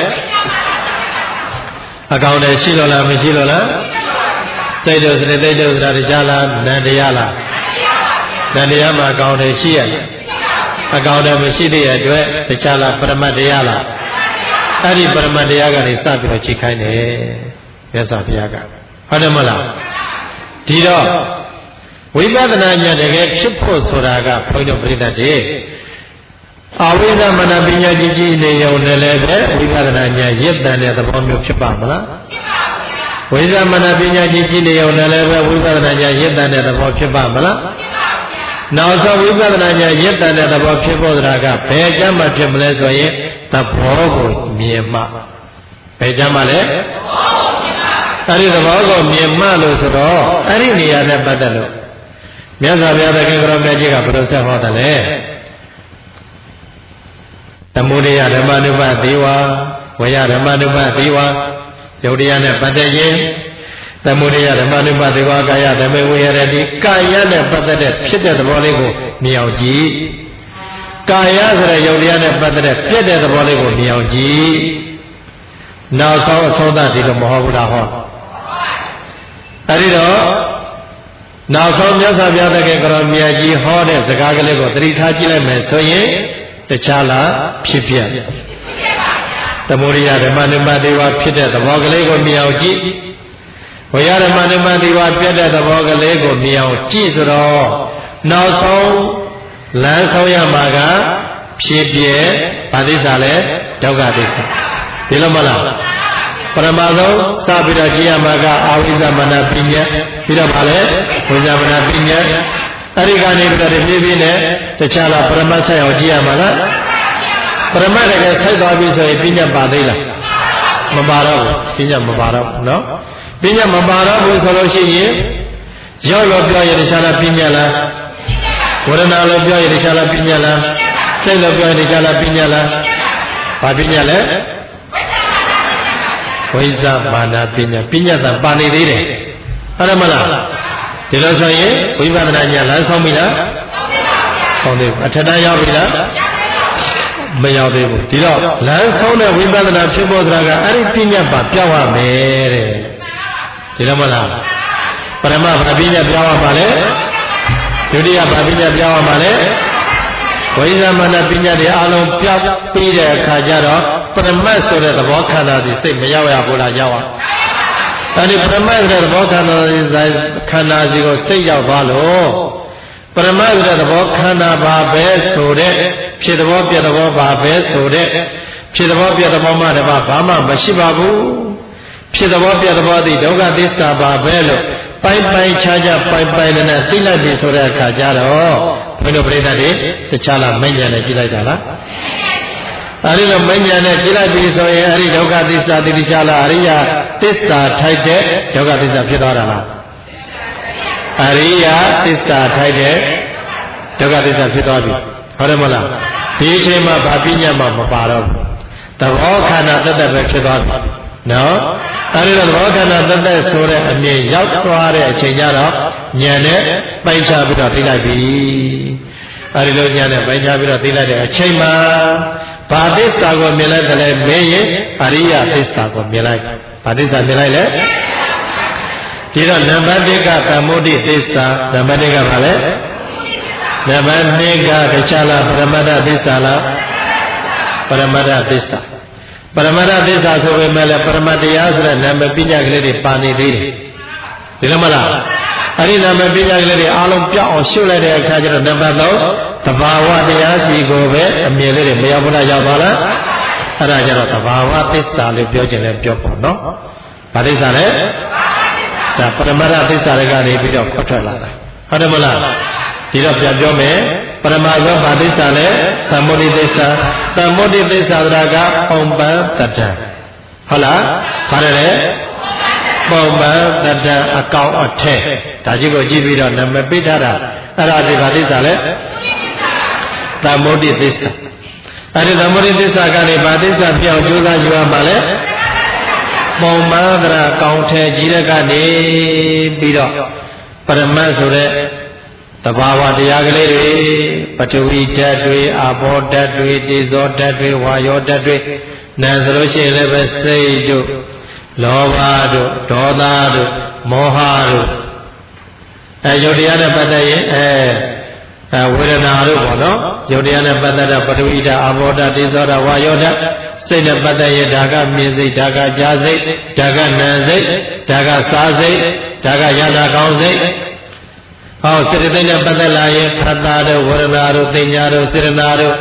အကောင်တည်းရှိလို့လားမရှိလို့လားစိတ်တို့စိတ်တို့ဆိုတာတရားလားတရားလားတရားမှာအကောင်တည်းရှိရတယ်အကောင်တည်းမရှိတဲ့အတွက်တရားလားပရမတ်တရားလားအဲ့ဒီပရမတ်တရားကနေစပြီးတော့ချိန်ခိုင်းတယ်မြတ်စွာဘုရားကဟုတ်တယ်မလားဒီတော့ဝိပဿနာဉာဏ်တကယ်ဖြစ်ဖို့ဆိုတာကဘုန်းကြီးတို့ပြိတ္တတွေအဝိဇ္ဇမနပညာကြီးကြီးနေရုံနဲ့လည်းပဲဝိပဿနာဉာဏ်ရစ်တန်တဲ့သဘောမျိုးဖြစ်ပါမလားဝိဇ္ဇမနပညာကြီးကြီးနေရုံနဲ့လည်းပဲဝိပဿနာဉာဏ်ရစ်တန်တဲ့သဘောဖြစ်ပါမလားနောက်ဆုံးဝိပဿနာဉာဏ်ရစ်တန်တဲ့သဘောဖြစ်ဖို့ဆိုတာကဘယ်ကျမ်းမှာဖြစ်မလဲဆိုရင်သဘောကိုမြင်မှဘယ်ကျမ်းမှာလဲအဲ့ဒီသဘောကိုမြင်မှလို့ဆိုတော့အဲ့ဒီနေရာနဲ့ပတ်သက်လို့မြတ်စွာဘုရားသခင်ကရောမြတ်ကြီးကဘယ်လိုဆက်ဟောတယ်လဲသမုဒယဓမ္မနုပသေဝဝယဓမ္မနုပသေဝယုတ်တရားနဲ့ပတ်သက်ရင်သမုဒယဓမ္မနုပသေဝကာယဓမ္မဝေရတိကာယနဲ့ပတ်သက်တဲ့ဖြစ်တဲ့သဘောလေးကိုမြင်အောင်ကြည့်ကာယဆိုတဲ့ယုတ်တရားနဲ့ပတ်သက်တဲ့ဖြစ်တဲ့သဘောလေးကိုမြင်အောင်ကြည့်နောက်ဆုံးအဆုံးသတ်ဒီလိုမဟုတ်ဘူးလားဟောအဲဒီတော့နောက်ဆုံးမြတ်စွာဘုရားသခင်ကရောမြတ်ကြီးဟောတဲ့စကားကလေးကိုသတိထားကြည့်လိုက်မယ်ဆိုရင်တခြားလားဖြစ်ပြသမုဒိယဓမ္မနုပသေဝဖြစ်တဲ့သဘောကလေးကိုမြင်အောင်ကြည့်ဝေယဓမ္မနုပသေဝဖြစ်တဲ့သဘောကလေးကိုမြင်အောင်ကြည့်ဆိုတော့နောက်ဆုံးလမ်းဆုံးရမှာကဖြစ်ပြဘာသစ္စာလဲဒုက္ခသစ္စာဒီလိုမလားပရမဆုံးစပြီးတော့ကြည့်ရမှာကအာဝိဇ္ဇမနပညာပြီးတော့ဗာလဲဝိဇ္ဇမနပညာအဲ့ဒီကနေပြီးတော့ပြည့်ပြည့်နဲ့တခြားလားပရမတ်ဆက်အောင်ကြည့်ရမှာလားပရမတ်တကယ်ဆက်သွားပြီဆိုရင်ပညာပါသေးလားမပါတော့ဘူးပညာမပါတော့ဘူးနော်ပညာမပါတော့ဘူးဆိုလို့ရှိရင်ရောလို့ပြောရင်တခြားလားပညာလားဝေဒနာလို့ပြောရင်တခြားလားပညာလားစိတ်လို့ပြောရင်တခြားလားပညာလားဘာပညာလဲဝိဇ္ဇမာနပညာပညာသာပါနေသေးတယ်ဟုတ်တယ်မလားဒီလိုဆိုရင်ဝိပဿနာဉာဏ်လမ်းဆောင်ပြီလားဆောင်သေးဘူးအထက်တန်းရောက်ပြီလားမရောက်သေးဘူးဒီတော့လမ်းဆောင်တဲ့ဝိပဿနာဖြစ်ဖို့ဆိုတာကအဲ့ဒီပညာပါပြောင်းရမယ်တဲ့ဒီလိုမလားပရမဘာပညာပြောင်းရမှာလဲဒုတိယဘာပညာပြောင်းရမှာလဲဝိဇ္ဇမာနပညာတွေအလုံးပြောင်းပြီးတဲ့အခါကျတော့ပရမတ်ဆိုတဲ့သဘောခန္ဓာဒီစိတ်မရောက်ရဘူးလားရောက်ရအဲ့ဒီပရမတ်တဲ့သဘောခန္ဓာစီကိုစိတ်ရောက်သွားလို့ပရမတ်တဲ့သဘောခန္ဓာပါပဲဆိုတဲ့ဖြစ်သဘောပြသဘောပါပဲဆိုတဲ့ဖြစ်သဘောပြသဘောမှတပါဘာမှမရှိပါဘူးဖြစ်သဘောပြသဘောသည်ဒုက္ခသစ္စာပါပဲလို့ပိုင်ပိုင်ခြားခြားပိုင်ပိုင်နဲ့သိလိုက်ပြီဆိုတဲ့အခါကျတော့ဘုန်းတော်ပြိဿတွေတခြားလားမဉ္ဇဏ်နဲ့ကြည့်လိုက်တာလားအဲဒီလိုမဉ္ဇဏ်နဲ့ကြည့်လိုက်ပြီဆိုရင်အဲဒီဒုက္ခသစ္စာတိတိကျလားအရိယသစ္စာထိုက်တဲ့ဒုက္ခသစ္စာဖြစ်သွားတာလားအရိယသစ္စာထိုက်တဲ့ဒုက္ခသစ္စာဖြစ်သွားပြီဟုတ်တယ်မလားဒီအချိန်မှာဘာပညာမှမပါတော့ဘူးသဘောခန္ဓာတသက်ပဲဖြစ်သွားပြီနော်အဲဒီတော့သဘောခန္ဓာတသက်ဆိုတဲ့အမြင်ရောက်သွားတဲ့အချိန်ကျတော့ဉာဏ်နဲ့ပိုင်ခြားပြီးတော့သိလိုက်ပြီအဲဒီလိုဉာဏ်နဲ့ပိုင်ခြားပြီးတော့သိလိုက်တဲ့အချိန်မှာဘာသစ္စာကိုမြင်လိုက်တယ်လဲမင်းရင်အရိယသစ္စာကိုမြင်လိုက်ဘာသစ္စာမြင်လိုက်လဲဒီတော့နံပါတ်1ကသမုဒိသစ္စာနံပါတ်2ကဘာလဲနံပါတ်2ကတခြားလားပရမတ္ထသစ္စာလားပရမတ္ထသစ္စာပရမတ္ထသစ္စာဆိုပေမဲ့လည်းပရမတ္တရားဆိုတဲ့နာမပညာကလေးတွေပါနေသေးတယ်ဒီလိုမလားအဲ့ဒီနာမပညာကလေးတွေအားလုံးပြောင်းအောင်ရှုလိုက်တဲ့အခါကျတော့နံပါတ်3သဘာဝတရားစီကိုပဲအမြင်လေးတွေမရောက်ဘူးလားရောက်ပါလားအဲ့ဒါကျတော့သဘာဝသစ္စာလို့ပြောခြင်းလည်းပြောပေါ့နော်ဘာသစ္စာလဲဒါပရမတ္ထသစ္စာတွေကနေပြီးတော့ဖွတ်ထွက်လာတာဟုတ်တယ်မလားဒီတော့ပြန်ပြောမယ်ပရမဇောဘာသစ္စာလဲသမုဒိသစ္စာသမုဒိသစ္စာဆိုတာကပုံပန်တတ္တဟုတ်လားဘာလဲပုံပန်တတ္တအကောင်အထက်ဒါကြီးကိုကြည့်ပြီးတော့နာမည်ပေးထားတာအဲ့ဒါဒီဘာသစ္စာလဲသမုဒိသစ္စာအဲ့ဒီသမုဒိသစ္စာကနေဘာသစ္စာပြောင်းကြိုးစားယူရမှာလဲပုံပန်တရာအကောင်ထက်ကြီးတဲ့ကနေပြီးတော့ပရမတ်ဆိုတဲ့သဘာဝတရားကလေးတွေပထဝီဓာတ်တွေအာဘောဓာတ်တွေတေဇောဓာတ်တွေဝါယောဓာတ်တွေနာဆိုလို့ရှိရင်လည်းပဲစိတ်တို့လောဘတို့ဒေါသတို့မောဟတို့ယုတ်တရားနဲ့ပတ်သက်ရင်ဝေဒနာတို့ပေါ့နော်ယုတ်တရားနဲ့ပတ်သက်တဲ့ပထဝီဓာတ်အာဘောဓာတ်တေဇောဓာတ်ဝါယောဓာတ်စိတ်နဲ့ပတ်သက်ရင်ဒါကမြင်စိတ်ဒါကကြားစိတ်ဒါကနာစိတ်ဒါကစားစိတ်ဒါကယနာကောင်းစိတ်ဟောစေတသိက်နဲ့ပတ်သက်လာရင်ဖတ်တာတို့ဝရဏတို့သိညာတို့စေရနာတို့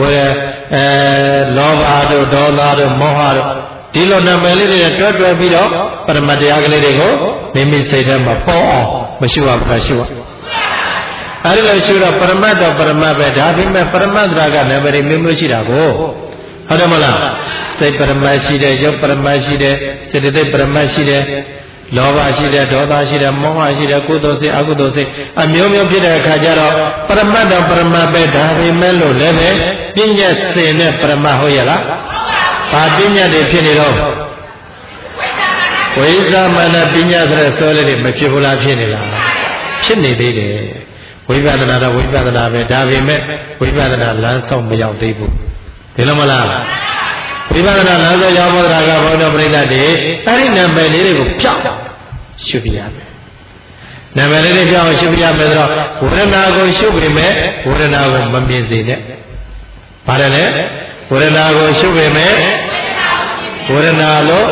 လောဘတို့ဒေါသတို့မောဟတို့ဒီလိုနာမည်လေးတွေတွဲပြီးတော့ပရမတ္တရားကလေးတွေကိုမိမိစိတ်ထဲမှာပေါ်အောင်မရှိပါဘူးရှိပါအဲဒီလိုရှိတော့ပရမတ်တော့ပရမတ်ပဲဒါပေမဲ့ပရမတ်တရားကနာမည်မျိုးမျိုးရှိတာကိုဟုတ်တယ်မလားစိတ်ပရမတ်ရှိတယ်ရုပ်ပရမတ်ရှိတယ်စေတသိက်ပရမတ်ရှိတယ်လောဘရှိတယ်ဒေါသရှိတယ်မောဟရှိတယ်ကုသိုလ်စိတ်အကုသိုလ်စိတ်အမျိုးမျိုးဖြစ်တဲ့အခါကျတော့ပရမတ်တော့ပရမတ်ပဲဒါပေမဲ့လို့လည်းပဲပညာစင်နဲ့ပရမတ်ဟုတ်ရဲ့လားဘာပညာတွေဖြစ်နေတော့ဝိဇ္ဇာမာနပညာဆိုတဲ့စောလေးတွေမဖြစ်ဘူးလားဖြစ်နေလားဖြစ်နေသေးတယ်ဝိပဿနာတော့ဝိပဿနာပဲဒါပေမဲ့ဝိပဿနာလမ်းဆောင်မရောက်သေးဘူးဒီလိုမလားဝိပဿနာလမ်းဆောင်ရောက်ဖို့ကဘုရားပရိသတ်တွေအဲ့ဒီနာမည်လေးတွေကိုဖြောက်ရှုပြရမယ်နာမည်လေးတွေဖြောက်ရှုပြရမယ်ဆိုတော့ဝေဒနာကိုရှုပေမဲ့ဝေဒနာကိုမမြင်စေနဲ့ပါတယ်လေဝေဒနာကိုရှုပေမဲ့ဝေဒနာလို့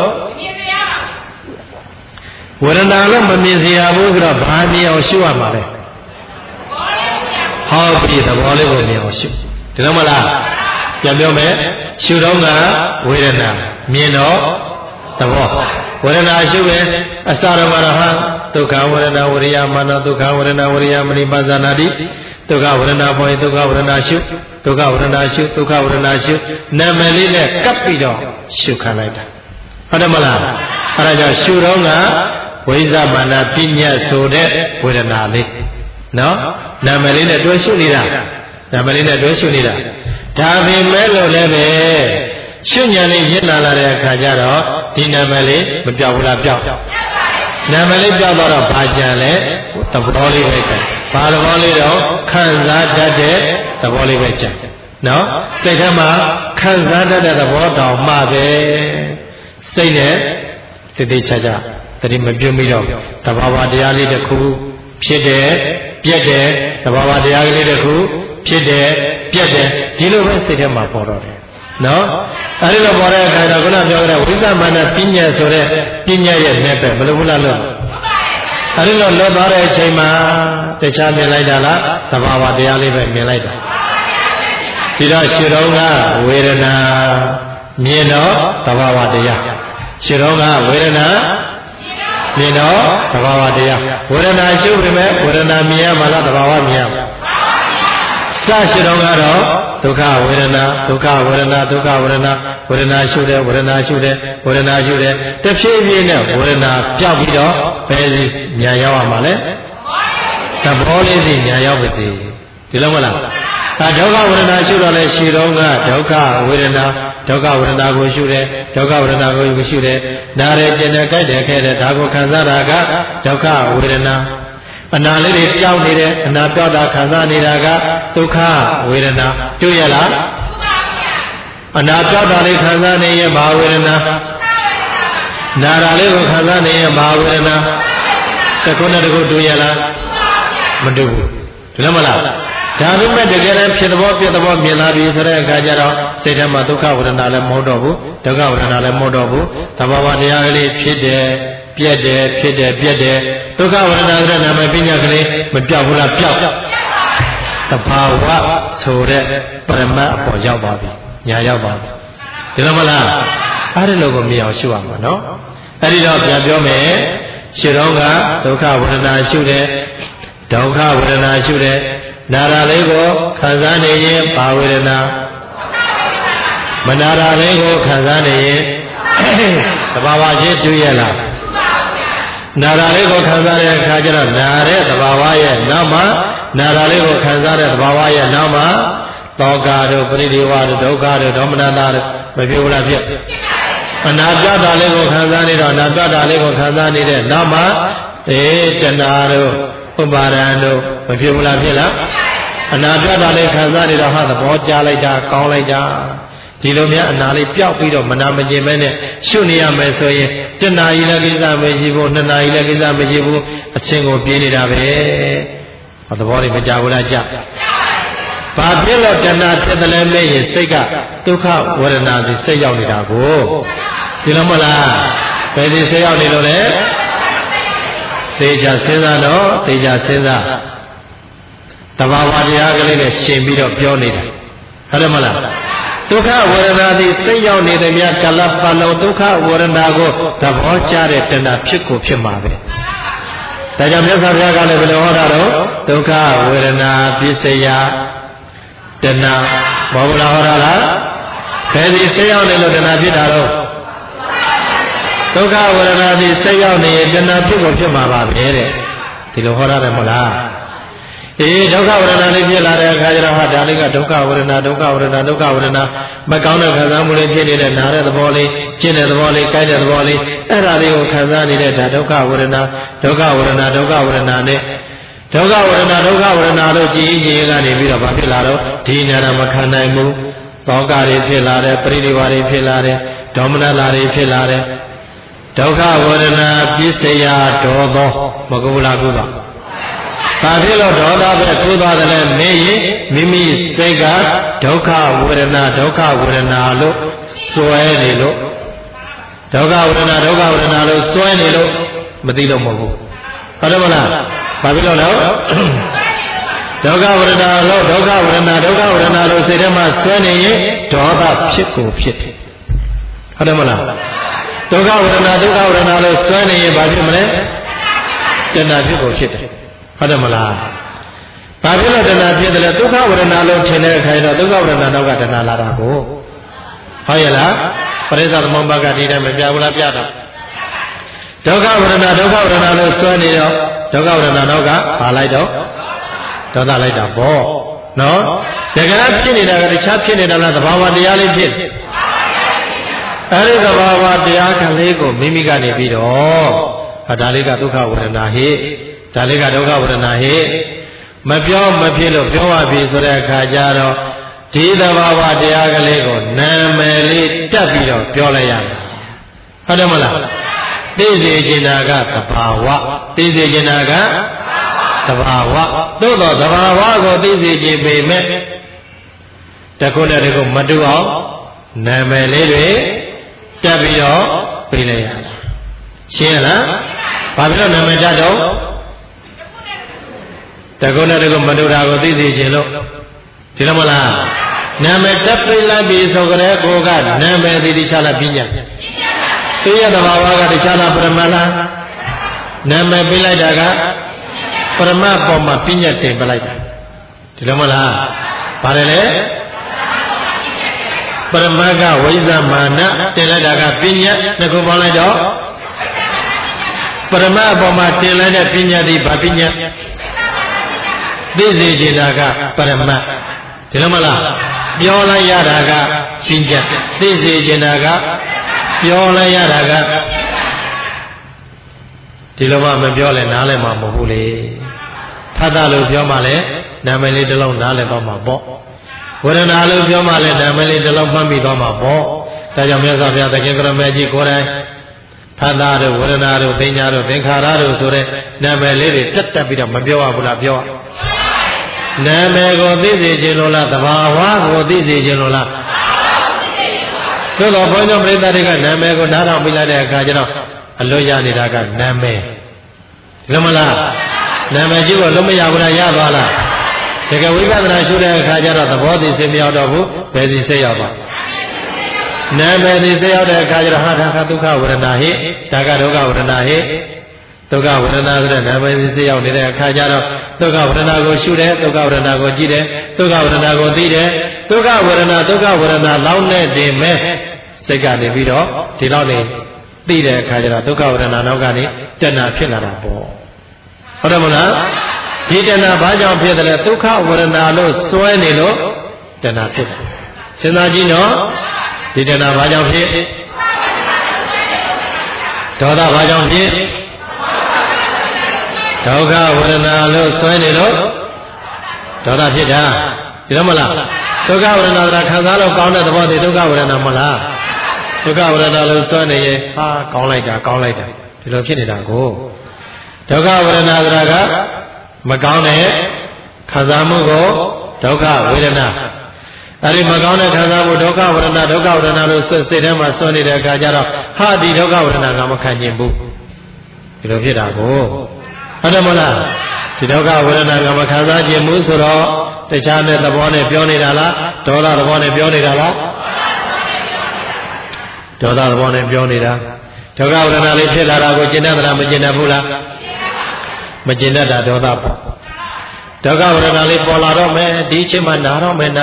ဝေဒနာလို့မမြင်စေရဘူးဆိုတော့ဘာမြင်အောင်ရှုရမှာလဲဟောပြီသဘောလေးကိုမြင်အောင်ရှုဒီလိုမလားပြန်ပြောမယ်ရှုတော့ကဝေဒနာမြင်တော့သဘောဝေဒနာရှုရင်အစရမရဟဒုက္ခဝေဒနာဝရိယမနောဒုက္ခဝေဒနာဝရိယမဏိပါဇာနာတိဒုက္ခဝေဒနာပေါ်ရင်ဒုက္ခဝေဒနာရှုဒုက္ခဝေဒနာရှုဒုက္ခဝေဒနာရှုနာမည်လေးနဲ့ကပ်ပြီးတော့ရှုခံလိုက်တာဟုတ်တယ်မလားအဲဒါကြောင့်ရှုတော့ကဝိဇ္ဇမာနပညာဆိုတဲ့ဝေဒနာလေးနော်နာမည်လေးနဲ့တွဲရှုနေတာနာမည်လေးနဲ့တွဲရှုနေတာဒါပေမဲ့လို့လည်းပဲရှုဉဏ်လေးရင့်လာတဲ့အခါကျတော့ဒီနာမည်လေးမပြောက်ဘူးလားပြောက်နာမည်လေးပြောက်တော့ဘာကြံလဲသဘောလေးပဲကြံဘာသဘောလေးတော့ခံစားတတ်တဲ့သဘောလေးပဲကြံနော်စိတ်ထဲမှာခံစားတတ်တဲ့သဘောတောင်မှပဲစိတ်နဲ့တည်တည်ချာချာတတိမပြုံးပြီးတော့သဘာဝတရားလေးတစ်ခုဖြစ်တယ်ပြက်တယ်သဘာဝတရားကလေးတစ်ခုဖြစ်တယ်ပြက်တယ်ဒီလိုပဲစိတ်ထဲမှာပေါ်တော့တယ်နော်အဲ့ဒီလိုပေါ်တဲ့အခါကျတော့ခုနပြောကြတဲ့ဝိသမနပညာဆိုတဲ့ပညာရဲ့နဲ့ပဲဘယ်လိုဘူးလားလို့အဲ့ဒီလိုလွတ်သွားတဲ့အချိန်မှာတခြားမြင်လိုက်တာလားသဘာဝတရားလေးပဲမြင်လိုက်တာဒီတော့ရှုတော့ကဝေဒနာမြင်တော့သဘာဝတရားရှုတော့ကဝေဒနာမြင်တော့သဘာဝတရားဝေဒနာရှုပြီမဲ့ဝေဒနာမြင်ရမှာလားသဘာဝမြင်ရမှာစရှုတော့ကတော့ဒုက္ခဝေဒနာဒုက္ခဝေဒနာဒုက္ခဝေဒနာဝေဒနာရှုတယ်ဝေဒနာရှုတယ်ဝေဒနာရှုတယ်တဖြည်းဖြည်းနဲ့ဝေဒနာပြောက်ပြီးတော့ဘယ်ညာရောက်ရမှာလဲသဘောလေးစီညာရောက်ပါစေဒီလိုမလားဒါဒုက္ခဝေဒနာရှုတော့လဲရှုတော့ကဒုက္ခဝေဒနာဒုက္ခဝေဒနာကိုရှုတယ်ဒုက္ခဝေဒနာကိုရှုတယ်နားရကျင်တယ်ကြိုက်တယ်ခဲတယ်ဒါကိုခံစားတာကဒုက္ခဝေဒနာအနာလေးတွေပြောင်းနေတယ်အနာပြောက်တာခံစားနေတာကဒုက္ခဝေဒနာတွေ့ရလားအနာပြောက်တာလေးခံစားနေရင်ဘာဝေဒနာနာတာလေးကိုခံစားနေရင်ဘာဝေဒနာတခုနဲ့တခုတွေ့ရလားမတွေ့ဘူးဒီလိုမလားဒါပေမဲ့တကယ်တမ်းဖြစ်သဘောပြသဘောမြင်လာပြီဆိုတဲ့အခါကျတော့စိတ်ထဲမှာဒုက္ခဝေဒနာလည်းမဟုတ်တော့ဘူးဒုက္ခဝေဒနာလည်းမဟုတ်တော့ဘူးသဘာဝတရားကလေးဖြစ်တယ်ပြက်တယ်ဖြစ်တယ်ပြက်တယ်ဒုက္ခဝေဒနာဆိုတဲ့နာမည်ပညာကလေးမပြောက်ဘူးလားပြောက်သဘာဝဆိုတဲ့ပရမတ်အပေါ်ရောက်ပါပြီညာရောက်ပါပြီဒီလိုမလားအဲ့ဒီလိုကိုမြင်အောင်ရှုရမှာနော်အဲ့ဒီတော့ပြန်ပြောမယ်ရှုတော့ကဒုက္ခဝေဒနာရှုတယ်ဒုက္ခဝေဒနာရှုတယ်နာရာလေးကိုခံစားနေရင်ဘာဝေဒနာမနာရာလေးကိုခံစားနေရင်သဘာဝချင်းတွေ့ရလားနာရာလေးကိုခံစားတဲ့အခါကျတော့နာတဲ့သဘာဝရဲ့နောက်မှာနာရာလေးကိုခံစားတဲ့သဘာဝရဲ့နောက်မှာတောကတို့ပရိဒီဝတို့ဒုက္ခတို့ဒေါမနတာတို့မဖြစ်ဘူးလားဖြစ်အနာပြတာလေးကိုခံစားနေတော့အနာပြတာလေးကိုခံစားနေတဲ့နောက်မှာတဏှာတို့ဥပါဒံတို့မဖြစ်ဘူးလားဖြစ်လားအနာပြတာလေးခံစားနေတော့ဟာသဘောကျလိုက်တာကောင်းလိုက်တာဒီလိုများအနာလေးပျောက်ပြီးတော့မနာမကျင်မဲနဲ့ရှုနေရမယ်ဆိုရင်တဏှာကြီးလည်းကိစ္စမရှိဘူးနှစ်နာရီလည်းကိစ္စမရှိဘူးအချင်းကိုပြေးနေတာပဲသဘောတွေမကြဘူးလားကြဘာဖြစ်လို့တဏှာဖြစ်တယ်လဲမေးရင်စိတ်ကဒုက္ခဝေဒနာစီစိတ်ရောက်နေတာကိုဒီလိုမလားဘယ်ဒီစိတ်ရောက်နေလို့လဲသေချာစဉ်းစားတော့သေချာစဉ်းစားတဘာဝတရားကလေးနဲ့ရှင်ပြီးတော့ပြောနေတာဟုတ်တယ်မလားဒုက္ခဝေဒနာသည်စိတ်ရောက်နေတဲ့မြတ်ကလပတ်လုံးဒုက္ခဝေဒနာကိုသဘောကျတဲ့တဏှာဖြစ်ကိုဖြစ်မှာပဲဒါကြောင့်မြတ်စွာဘုရားကလည်းဘယ်လိုဟောတာတော့ဒုက္ခဝေဒနာပစ္စယတဏှာဘောဗလာဟောတာလားဘယ်ဒီစိတ်ရောက်နေလို့တဏှာဖြစ်တာတော့ဒုက္ခဝေဒနာသည်စိတ်ရောက်နေရင်တဏှာဖြစ်ကိုဖြစ်မှာပါပဲတဲ့ဒီလိုဟောရတယ်မဟုတ်လားဒုက္ခဝေဒနာလေးဖြစ်လာတဲ့အခါကျတော့ဟာဒါလေးကဒုက္ခဝေဒနာဒုက္ခဝေဒနာဒုက္ခဝေဒနာမကောင်းတဲ့ခံစားမှုလေးဖြစ်နေတဲ့နားတဲ့သဘောလေးကျင့်တဲ့သဘောလေးကြိုက်တဲ့သဘောလေးအဲ့ဒါလေးကိုခံစားနေတဲ့ဒါဒုက္ခဝေဒနာဒုက္ခဝေဒနာဒုက္ခဝေဒနာနဲ့ဒုက္ခဝေဒနာဒုက္ခဝေဒနာလို့ကြည်ကြည်ကနေပြီးတော့ဘာဖြစ်လာတော့ဒီနာမခံနိုင်ဘူးသောကတွေဖြစ်လာတယ်ပရိဒီဝါတွေဖြစ်လာတယ်ဒေါမနလာတွေဖြစ်လာတယ်ဒုက္ခဝေဒနာပစ္စယဒေါသောမကုလားကုပါဘာဖြစ်လို့ဒေါသပဲကူးသွားတယ်လဲမေးရင်မိမိစိတ်ကဒုက္ခဝေဒနာဒုက္ခဝေဒနာလို့စွဲနေလို့ဒုက္ခဝေဒနာဒုက္ခဝေဒနာလို့စွဲနေလို့မသိလို့မဟုတ်ဘူးဟုတ်တယ်မလားဘာဖြစ်လို့လဲဒုက္ခဝေဒနာလို့ဒုက္ခဝေဒနာဒုက္ခဝေဒနာလို့စိတ်ထဲမှာစွဲနေရင်ဒေါသဖြစ်ကိုဖြစ်တယ်ဟုတ်တယ်မလားဒုက္ခဝေဒနာဒုက္ခဝေဒနာလို့စွဲနေရင်ဘာဖြစ်မလဲတဏှာဖြစ်ကိုဖြစ်တယ်ဟုတ်တယ်မလားဘာဖြစ်လို့တဏှာဖြစ်တယ်လဲဒုက္ခဝေဒနာလို့ထင်တဲ့အခါကျတော့ဒုက္ခဝေဒနာနောက်ကတဏှာလာတာကိုဟုတ်ရဲ့လားပရိစ္ဆသမုပ္ပါကဒီတိုင်းမပြဘူးလားပြတော့ဒုက္ခဝေဒနာဒုက္ခဝေဒနာလို့စွဲနေတော့ဒုက္ခဝေဒနာနောက်ကပါလိုက်တော့ဒေါသလိုက်တာပေါ့နော်တကယ်ဖြစ်နေတာကတခြားဖြစ်နေတာလားသဘာဝတရားလေးဖြစ်အဲ့ဒီသဘာဝတရားကလေးကိုမိမိကနေပြီးတော့ဒါလေးကဒုက္ခဝေဒနာဟိဒါလေးကဒုက္ခဝေဒနာဟိမပြောမဖြစ်လို့ပြောပါပြီဆိုတဲ့အခါကျတော့ဒီသဘာဝတရားကလေးကိုနာမည်လေးတက်ပြီးတော့ပြောလိုက်ရတယ်ဟုတ်တယ်မလားသိစေချင်တာကသဘာဝသိစေချင်တာကသဘာဝသို့တော့သဘာဝကိုသိစေခြင်းပေမဲ့တခုနဲ့တခုမတူအောင်နာမည်လေးတွေတက်ပြီးတော့ပြေးလိုက်ရတာရှင်းလားဘာဖြစ်လို့နာမည်တက်တော့တကုနဲ့တကုမတူတာကိုသိသိချင်းလို့ဒီလိုမလားနာမည်တက်ပြေးလိုက်ပြီဆိုကြတဲ့ကိုကနာမည်သိသိချလိုက်ပြညာသိရတဲ့ဘာဝကတခြားလားပရမလားနာမည်ပေးလိုက်တာကပရမပေါ်မှာပြညာတင်ပလိုက်တာဒီလိုမလားပါတယ်လေပရမကဝိဇ္ဇမာနတင်လိုက်တာကပညာတစ်ခုပေါင်းလိုက်တော့ပရမအပေါ်မှာတင်လိုက်တဲ့ပညာဒီဘာပညာသိစေချင်တာကပရမဒီလိုမလားပြောလိုက်ရတာကပညာသိစေချင်တာကပြောလိုက်ရတာကဒီလိုမှမပြောလဲနားလဲမှာမဟုတ်ဘူးလေဖတ်တာလို့ပြောမှလဲနာမည်လေးတစ်လုံးနားလဲတော့မှာပေါ့ဝေဒနာလို့ပြောမှလည်းနာမည်လေးတစ်လုံးမှတ်မိသွားမှာပေါ့ဒါကြောင့်မြတ်စွာဘုရားသခင်ကရမေကြီးကိုယ်တိုင်ဖတ်တာတို့ဝေဒနာတို့သိညာတို့သင်္ခါရတို့ဆိုတဲ့နာမည်လေးတွေတက်တက်ပြီးတော့မပြောရဘူးလားပြောရနာမည်ကိုသိစေခြင်းလို့လားသဘာဝကိုသိစေခြင်းလို့လားသို့တော့ဘုန်းကြီးပြိဿတွေကနာမည်ကိုနားထောင်ပြလိုက်တဲ့အခါကျတော့အလွတ်ရနေတာကနာမည်လွတ်မလားနာမည်ကြီးကိုလွတ်မရဘူးလားရသွားလားတကယ်ဝိပဿနာရှုတဲ့အခါကျတော့သဘောသိစိတ်မရောက်တော့ဘူးဘယ်သိစိတ်ရောက်ပါနာမည်သိစိတ်ရောက်တဲ့အခါကျတော့ဟာဒါကဒုက္ခဝေဒနာဟိဒါကဒုက္ခဝေဒနာဟိဒုက္ခဝေဒနာဆိုတဲ့နာမည်သိစိတ်ရောက်နေတဲ့အခါကျတော့ဒုက္ခဝေဒနာကိုရှုတယ်ဒုက္ခဝေဒနာကိုကြည့်တယ်ဒုက္ခဝေဒနာကိုသိတယ်ဒုက္ခဝေဒနာလောင်းနဲ့တင်မဲ့စိတ်ကနေပြီးတော့ဒီလောက်နေသိတဲ့အခါကျတော့ဒုက္ခဝေဒနာနောက်ကနေတဏှာဖြစ်လာတာပေါ့ဟုတ်တယ်မလားဒီတဏှာဘာကြောင့်ဖြစ်တယ်လဲဒုက္ခဝေဒနာလို့စွဲနေလို့တဏှာဖြစ်တယ်စဉ်းစားကြည့်နော်ဒီတဏှာဘာကြောင့်ဖြစ်ဒေါသဘာကြောင့်ဖြစ်ဒုက္ခဝေဒနာလို့စွဲနေလို့ဒေါသဖြစ်တာဒီလိုမလားဒုက္ခဝေဒနာကခံစားလို့ကောင်းတဲ့သဘောတည်းဒုက္ခဝေဒနာမလားဒုက္ခဝေဒနာလို့စွဲနေရင်ဟာကောင်းလိုက်တာဒီလိုဖြစ်နေတာကိုဒုက္ခဝေဒနာဆိုတာကမကောင်းတဲ့ခံစားမှုကိုဒုက္ခဝေဒနာအဲဒီမကောင်းတဲ့ခံစားမှုဒုက္ခဝေဒနာလို့စိတ်ထဲမှာစွန့်နေတဲ့အခါကျတော့ဟာဒီဒုက္ခဝေဒနာကမခံကျင်ဘူးဒီလိုဖြစ်တာကိုဟုတ်တယ်မလားဒီဒုက္ခဝေဒနာကမခံစားကျင်ဘူးဆိုတော့တခြားတဲ့သဘောနဲ့ပြောနေတာလားဒေါသသဘောနဲ့ပြောနေတာလားဒေါသသဘောနဲ့ပြောနေတာဒုက္ခဝေဒနာလေးဖြစ်လာတာကိုကျင့်တတ်တာမကျင့်တတ်ဘူးလားမကျင့်တတ်တာဒေါသပေါ့ဒုက္ခဝေဒနာလေးပေါ်လာတော့မယ်ဒီအချိန်မှနာတော့မယ်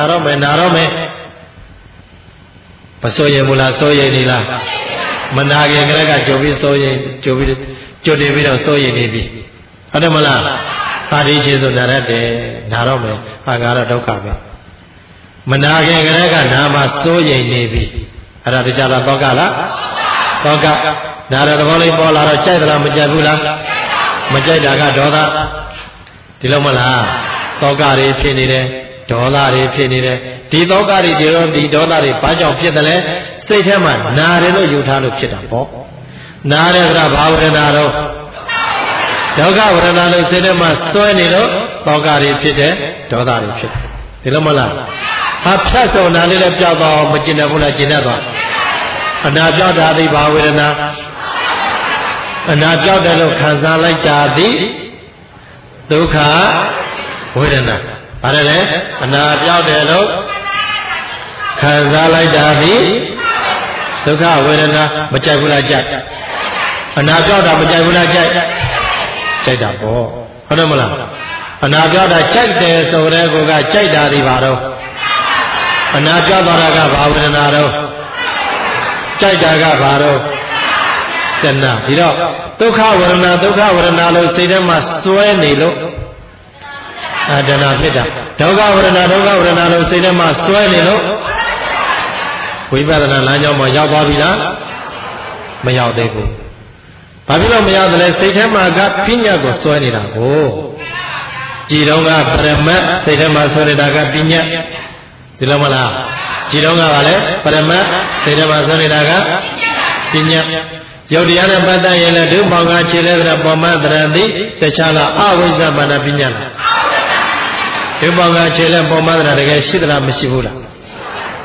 မစိုးရင်ဘူးလားစိုးရင်နေလားမနာခင်ကလေးကကြိုပြီးစိုးရင်ကြိုတင်ပြီးတော့စိုးရင်နေပြီဟုတ်တယ်မလားဟာဒီချင်းဆိုနာရတယ်နာတော့မယ်ဟာငါတော့ဒုက္ခပဲမနာခင်ကလေးကနာမှစိုးရင်နေပြီအဲ့ဒါတရားလားသောကလားသောကနာတဲ့သဘောလေးပေါ်လာတော့ကြိုက်သလားမကြိုက်ဘူးလားမကြိုက်တာကဒေါသဒီလိုမလားသောကတွေဖြစ်နေတယ်ဒေါသတွေဖြစ်နေတယ်ဒီသောကတွေဒီဒေါသတွေဘာကြောင့်ဖြစ်တယ်လဲစိတ်ထဲမှာနာတယ်လို့ယူထားလို့ဖြစ်တာပေါ့နာတယ်ကဘာဝေဒနာတော့ဒုက္ခဝေဒနာလို့စိတ်ထဲမှာစွဲနေလို့သောကတွေဖြစ်တယ်ဒေါသတွေဖြစ်တယ်ဒီလိုမလားဟာဖြတ်စုံနာလေးလည်းပြောက်တော့မကျင်တယ်ဘူးလားကျင်တတ်သွားအနာပြောက်တာဒီဘာဝေဒနာအနာပြောက်တယ်လို့ခံစားလိုက်တာသည်ဒုက္ခဝေဒနာဘာလဲအနာပြောက်တယ်လို့ခံစားလိုက်တာသည်ဒုက္ခဝေဒနာမကြိုက်ဘူးလားကြိုက်အနာပြောက်တာမကြိုက်ဘူးလားကြိုက်တာပေါ့ဟုတ်တယ်မလားအနာပြောက်တာကြိုက်တယ်ဆိုတဲ့ကိုကကြိုက်တာဒီပါတော့အနာပြောက်သွားတာကဘာဝေဒနာတော့ကြိုက်တာကဘာတော့တဏှာဒီတော့ဒုက္ခဝေဒနာလို့စိတ်ထဲမှာစွဲနေလို့တဏှာဖြစ်တာဒုက္ခဝေဒနာလို့စိတ်ထဲမှာစွဲနေလို့ဝိပဿနာလမ်းကြောင်းမှာရောက်သွားပြီလားမရောက်သေးဘူးဘာဖြစ်လို့မရောက်သလဲစိတ်ထဲမှာကပညာကိုစွဲနေတာကိုကြည်တော့ကပရမတ်စိတ်ထဲမှာစွဲနေတာကပညာဒီလိုမလားကြည်တော့ကပါလေပရမတ်စိတ်ထဲမှာစွဲနေတာကပညာရုပ်တရားနဲ့ပတ်သက်ရင်လည်းဒုပေါင်းကခြေလဲတဲ့ပေါ်မှတရံတိတခြားလားအဝိဇ္ဇမာနပညာလားဒုပေါင်းကခြေလဲပေါ်မှတရံတကယ်ရှိသလားမရှိဘူးလား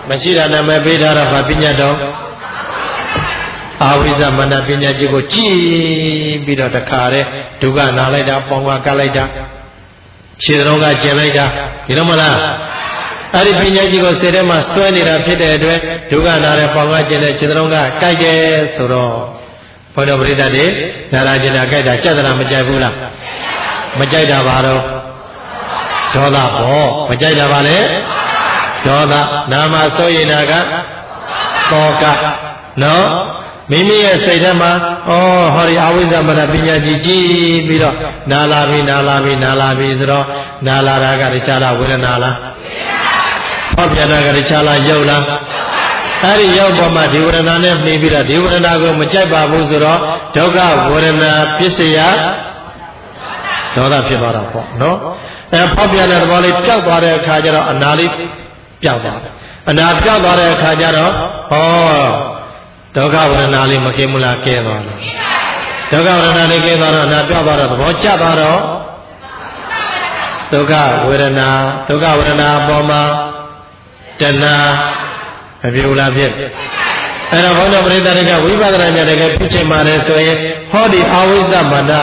မရှိတာနာမည်ပေးထားတာဗာပညာတော်အာဝိဇ္ဇမနပညာကြီးကိုကြည်ပြီးတော့တခါတည်းဒုက္ခနာလိုက်တာပေါင်းကကတ်လိုက်တာခြေတော်ကကျင်လိုက်တာဒီလိုမလားအဲ့ဒီပညာကြီးကိုစိတ်ထဲမှာစွဲနေတာဖြစ်တဲ့အတွက်ဒုက္ခနာတဲ့ပေါင်းကကျင်တဲ့ခြေတော်ကကြိုက်တယ်ဆိုတော့ဘုရားပရိသတ်တွေနာရာကျင်တာကြိုက်တာကြက်သလားမကြိုက်ဘူးလားမကြိုက်တာပါတော့ဒေါသပေါ့မကြိုက်တာပါလေဒေါသနာမဆိုရင်နာကတောကနော်မိမိရဲ့စိတ်ထဲမှာဟောဒီအဝိဇ္ဇမနပညာကြီးကြည်ပြီးတော့နာလာပြီဆိုတော့နာလာတာကတခြားလားဝေဒနာလားဟောပြတာကတခြားလားယုတ်လားအဲ့ဒီရောက်ပေါ်မှာဒီဝေဒနာနဲ့နှီးပြီးတော့ဒီဝေဒနာကိုမကြိုက်ပါဘူးဆိုတော့ဒုက္ခဝေဒနာပစ္စယဒေါသဖြစ်သွားတာပေါ့နော်ဖောက်ပြန်တဲ့သဘောလေးပျောက်သွားတဲ့အခါကျတော့အနာလေးပျောက်သွားတယ်အနာပျောက်သွားတဲ့အခါကျတော့ဒုက္ခဝေဒနာလေးမကင်းဘူးလားကဲသွားတယ်ဒုက္ခဝေဒနာလေးကဲသွားတော့အနာပျောက်သွားတော့သဘောကျသွားတော့ဒုက္ခဝေဒနာအပေါ်မှာတဏှာမပြေဘူးလားဖြစ်အဲ့တော့ဘုရားပရိသတ်တွေကဝိပဿနာဉာဏ်တွေကဖြစ်ချင်ပါတယ်ဆိုရင်ဟောဒီအဝိဇ္ဇမာန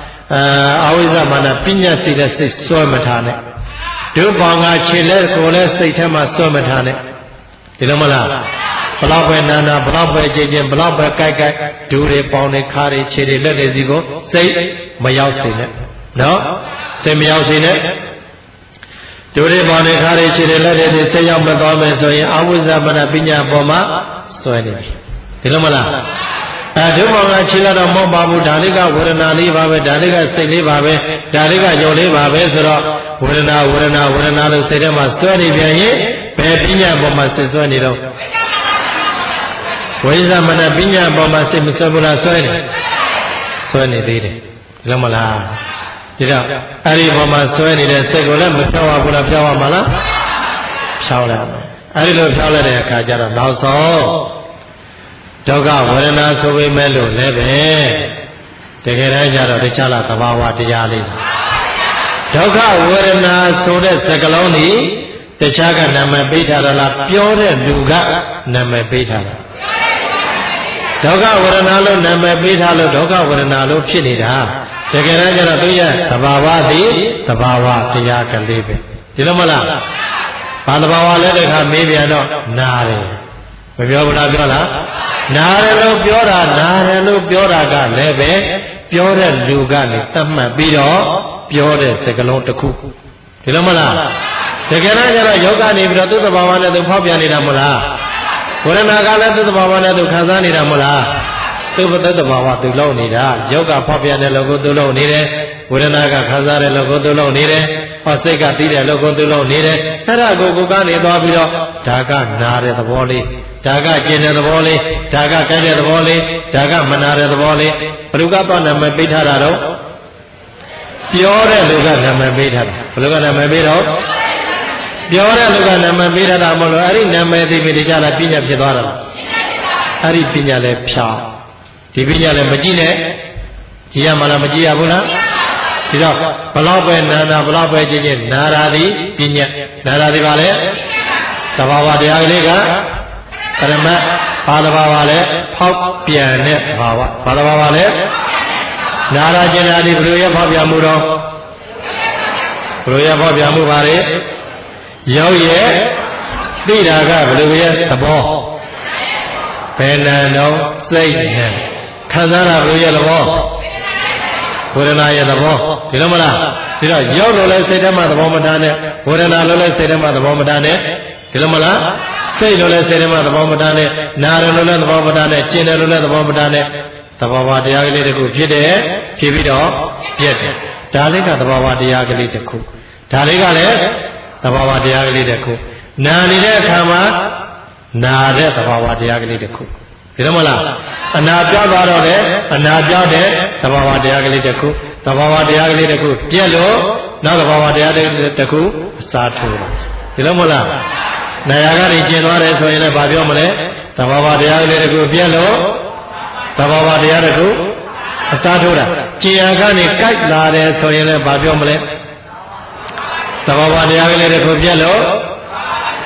ပညာစီတဲ့စိတ်စွဲမထားနဲ့ဒုပေါင်းကခြေလက်ကိုလည်းစိတ်ထဲမှာစွဲမထားနဲ့ဒီလိုမလားဘလောက်ပဲနာနာဘလောက်ပဲကြည်ချင်းဘလောက်ပဲကြိုက်ဒူတွေပေါင်းတွေခါတွေခြေတွေလက်တွေစီကိုစိတ်မရောက်စေနဲ့နော်စိတ်မရောက်စေနဲ့ဒူတွေပေါင်းတွေခါတွေခြေတွေလက်တွေစိတ်ရောက်မသွားမယ်ဆိုရင်အဝိဇ္ဇမနပညာပေါ်မှာစွဲနေပြီဒီလိုမလားဒုမောင်ကခြေတော့မဟုတ်ပါဘူးဒါလေးကဝေဒနာလေးပါပဲဒါလေးကစိတ်လေးပါပဲဒါလေးကကြော်လေးပါပဲဆိုတော့ဝေဒနာလို့စိတ်ထဲမှာစွဲနေပြန်ရင်ဘယ်ပညာပေါ်မှာစိတ်စွဲနေတော့ဝိဇ္ဇမနပညာပေါ်မှာစိတ်မစွဲဘူးလားစွဲနေသေးတယ်ဒီလိုမလားဒီတော့အဲ့ဒီပေါ်မှာစွဲနေတဲ့စိတ်ကိုလည်းမဖြောင်းရဘူးလားဖြောင်းရမှာလားဖြောင်းလိုက်မယ်အဲ့ဒီလိုဖြောင်းလိုက်တဲ့အခါကျတော့နောက်ဆုံးဒုက္ခဝေဒနာဆိုပေမဲ့လို့လည်းပဲတကယ်တမ်းကျတော့တခြားလားသဘာဝတရားလေးဒုက္ခဝေဒနာဆိုတဲ့စကားလုံးនេះတခြားကနာမည်ပေးထားတာလားပြောတဲ့လူကနာမည်ပေးထားတာဒုက္ခဝေဒနာလို့နာမည်ပေးထားလို့ဒုက္ခဝေဒနာလို့ဖြစ်နေတာတကယ်တမ်းကျတော့သူရဲ့သဘာဝသည်သဘာဝတရားကလေးပဲဒီလိုမလားဘာသဘာဝလဲတခါမေးပြန်တော့နာတယ်မပြောဘူးလားပြောလားနာတယ်လို့ပြောတာကလည်းပဲပြောတဲ့လူကနေသတ်မှတ်ပြီးတော့ပြောတဲ့စကားလုံးတစ်ခုဒီလိုမလားတကယ်တော့ကျတော့ယောဂနေပြီးတော့သူ့သဘာဝနဲ့သူဖောက်ပြန်နေတာမဟုတ်လားဝေဒနာကလည်းသူ့သဘာဝနဲ့သူခံစားနေတာမဟုတ်လားသူ့သဘာဝသူလုံနေတာယောဂဖောက်ပြန်တဲ့လောကသူလုံနေတယ်ဝေဒနာကခံစားတဲ့လောကသူလုံနေတယ်ဟောစိတ်ကသိတဲ့လောကသူလုံနေတယ်အဲ့ဒါကိုကနေသွားပြီးတော့ဒါကနာတဲ့သဘောလေးဒါကကျင်တဲ့သဘောလေးဒါကကြိုက်တဲ့သဘောလေးဒါကမနာတဲ့သဘောလေးဘယ်လိုကတော့နာမည်ပေးထားတာတော့ပြောတဲ့လူကနာမည်ပေးထားတာဘယ်လိုကနာမည်ပေးတော့ပြောတဲ့လူကနာမည်ပေးထားတာမဟုတ်လို့အဲ့ဒီနာမည်သိပြီးတခြားလားပညာဖြစ်သွားတာအဲ့ဒီပညာလည်းဖြောင်းဒီပညာလည်းမကြည့်နဲ့ကြည်ရမလားမကြည်ရဘူးလားဒီတော့ဘလောက်ပဲနာနာဘလောက်ပဲကြည်ကြည်နာရာသည်ပညာနာရာသည်ပါလေသဘာဝတရားကလေးကပရမတ်ဘာသဘာဝလဲဖောက်ပြန်တဲ့ဘာဝဘာသဘာဝလဲနာရာကျင်နာဒီဘယ်လိုရဖောက်ပြန်မှုတော့ဘယ်လိုရဖောက်ပြန်မှုပါလေရောက်ရဲ့သိတာကဘယ်လိုရဲ့သဘောဘယ်နံတော့စိတ်နဲ့ခံစားတာဘယ်လိုရဲ့သဘောဝေဒနာရဲ့သဘောဒီလိုမလားဒီတော့ရောက်လို့လဲစိတ်ထဲမှာသဘောမထားနဲ့ဝေဒနာလို့လဲစိတ်ထဲမှာသဘောမထားနဲ့ဒီလိုမလားစိတ်လို့လဲစိတ်ထဲမှာသဘောမထားနဲ့နာရလို့လဲသဘောမထားနဲ့ကျင်တယ်လို့လဲသဘောမထားနဲ့သဘောဝတရားကလေးတစ်ခုဖြစ်တယ်ဖြစ်ပြီးတော့ပြည့်တယ်ဒါလေးကသဘောဝတရားကလေးတစ်ခုဒါလေးကလည်းသဘောဝတရားကလေးတစ်ခုနာနေတဲ့အခါမှာနာတဲ့သဘောဝတရားကလေးတစ်ခုဒီလိုမလားအနာပြောက်သွားတော့လေအနာပြောက်တဲ့သဘောဝတရားကလေးတစ်ခုသဘောဝတရားကလေးတစ်ခုပြည့်လို့နောက်သဘောဝတရားတစ်ခုအစားထိုးဒီလိုမလားနာယာကနေကျင်သွားတယ်ဆိုရင်လည်းဘာပြောမလဲသဘောဝတရားကလေးတစ်ခုပြည့်လို့သဘောဝတရားတစ်ခုအစားထိုးတာကျင်ယာကနေကြိုက်လာတယ်ဆိုရင်လည်းဘာပြောမလဲသဘောဝတရားကလေးတစ်ခုပြည့်လို့သ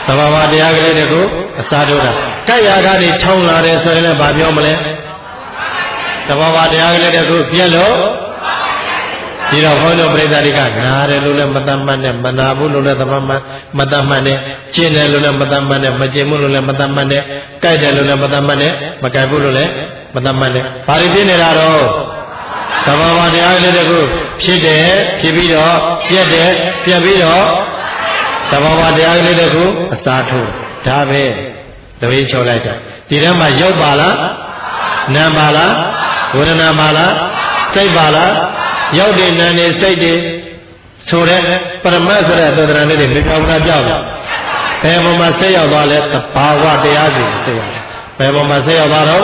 ဘာဝတရားကလေးတွေကိုအစာထိုးတာကြိုက်ရာကနေထုံလာတယ်ဆိုရင်လည်းဘာပြောမလဲသဘာဝတရားကလေးတွေကိုပြက်လို့ဒီတော့ဘုန်းတော်ပြိဿတွေကနားတယ်လို့လည်းမတတ်မှတ်နဲ့မနာဘူးလို့လည်းသဘာဝမတတ်မှတ်နဲ့ကျင့်တယ်လို့လည်းမတတ်မှတ်နဲ့မကျင့်ဘူးလို့လည်းမတတ်မှတ်နဲ့ကြိုက်တယ်လို့လည်းမတတ်မှတ်နဲ့မကြိုက်ဘူးလို့လည်းမတတ်မှတ်နဲ့ဘာတွေဖြစ်နေတာတော့သဘာဝတရားကလေးတွေကိုဖြစ်တယ်ဖြစ်ပြီးတော့ပြက်တယ်ပြက်ပြီးတော့သဘာဝတရားကလေးတွေကိုအစာထိုးဒါပဲတပည့်ချောလိုက်တာဒီထဲမှာရုပ်ပါလားနာမ်ပါလားဝေဒနာပါလားစိတ်ပါလားရုပ်တွေနာမ်တွေစိတ်တွေဆိုတဲ့ပရမတ်ဆိုတဲ့သဒ္ဒရာလေးတွေမပြောင်းတာပြောက်တယ်ဘယ်ပုံမှာဆက်ရောက်သွားလဲသဘာဝတရားတွေဆက်ရောက်ဘယ်ပုံမှာဆက်ရောက်သွားတော့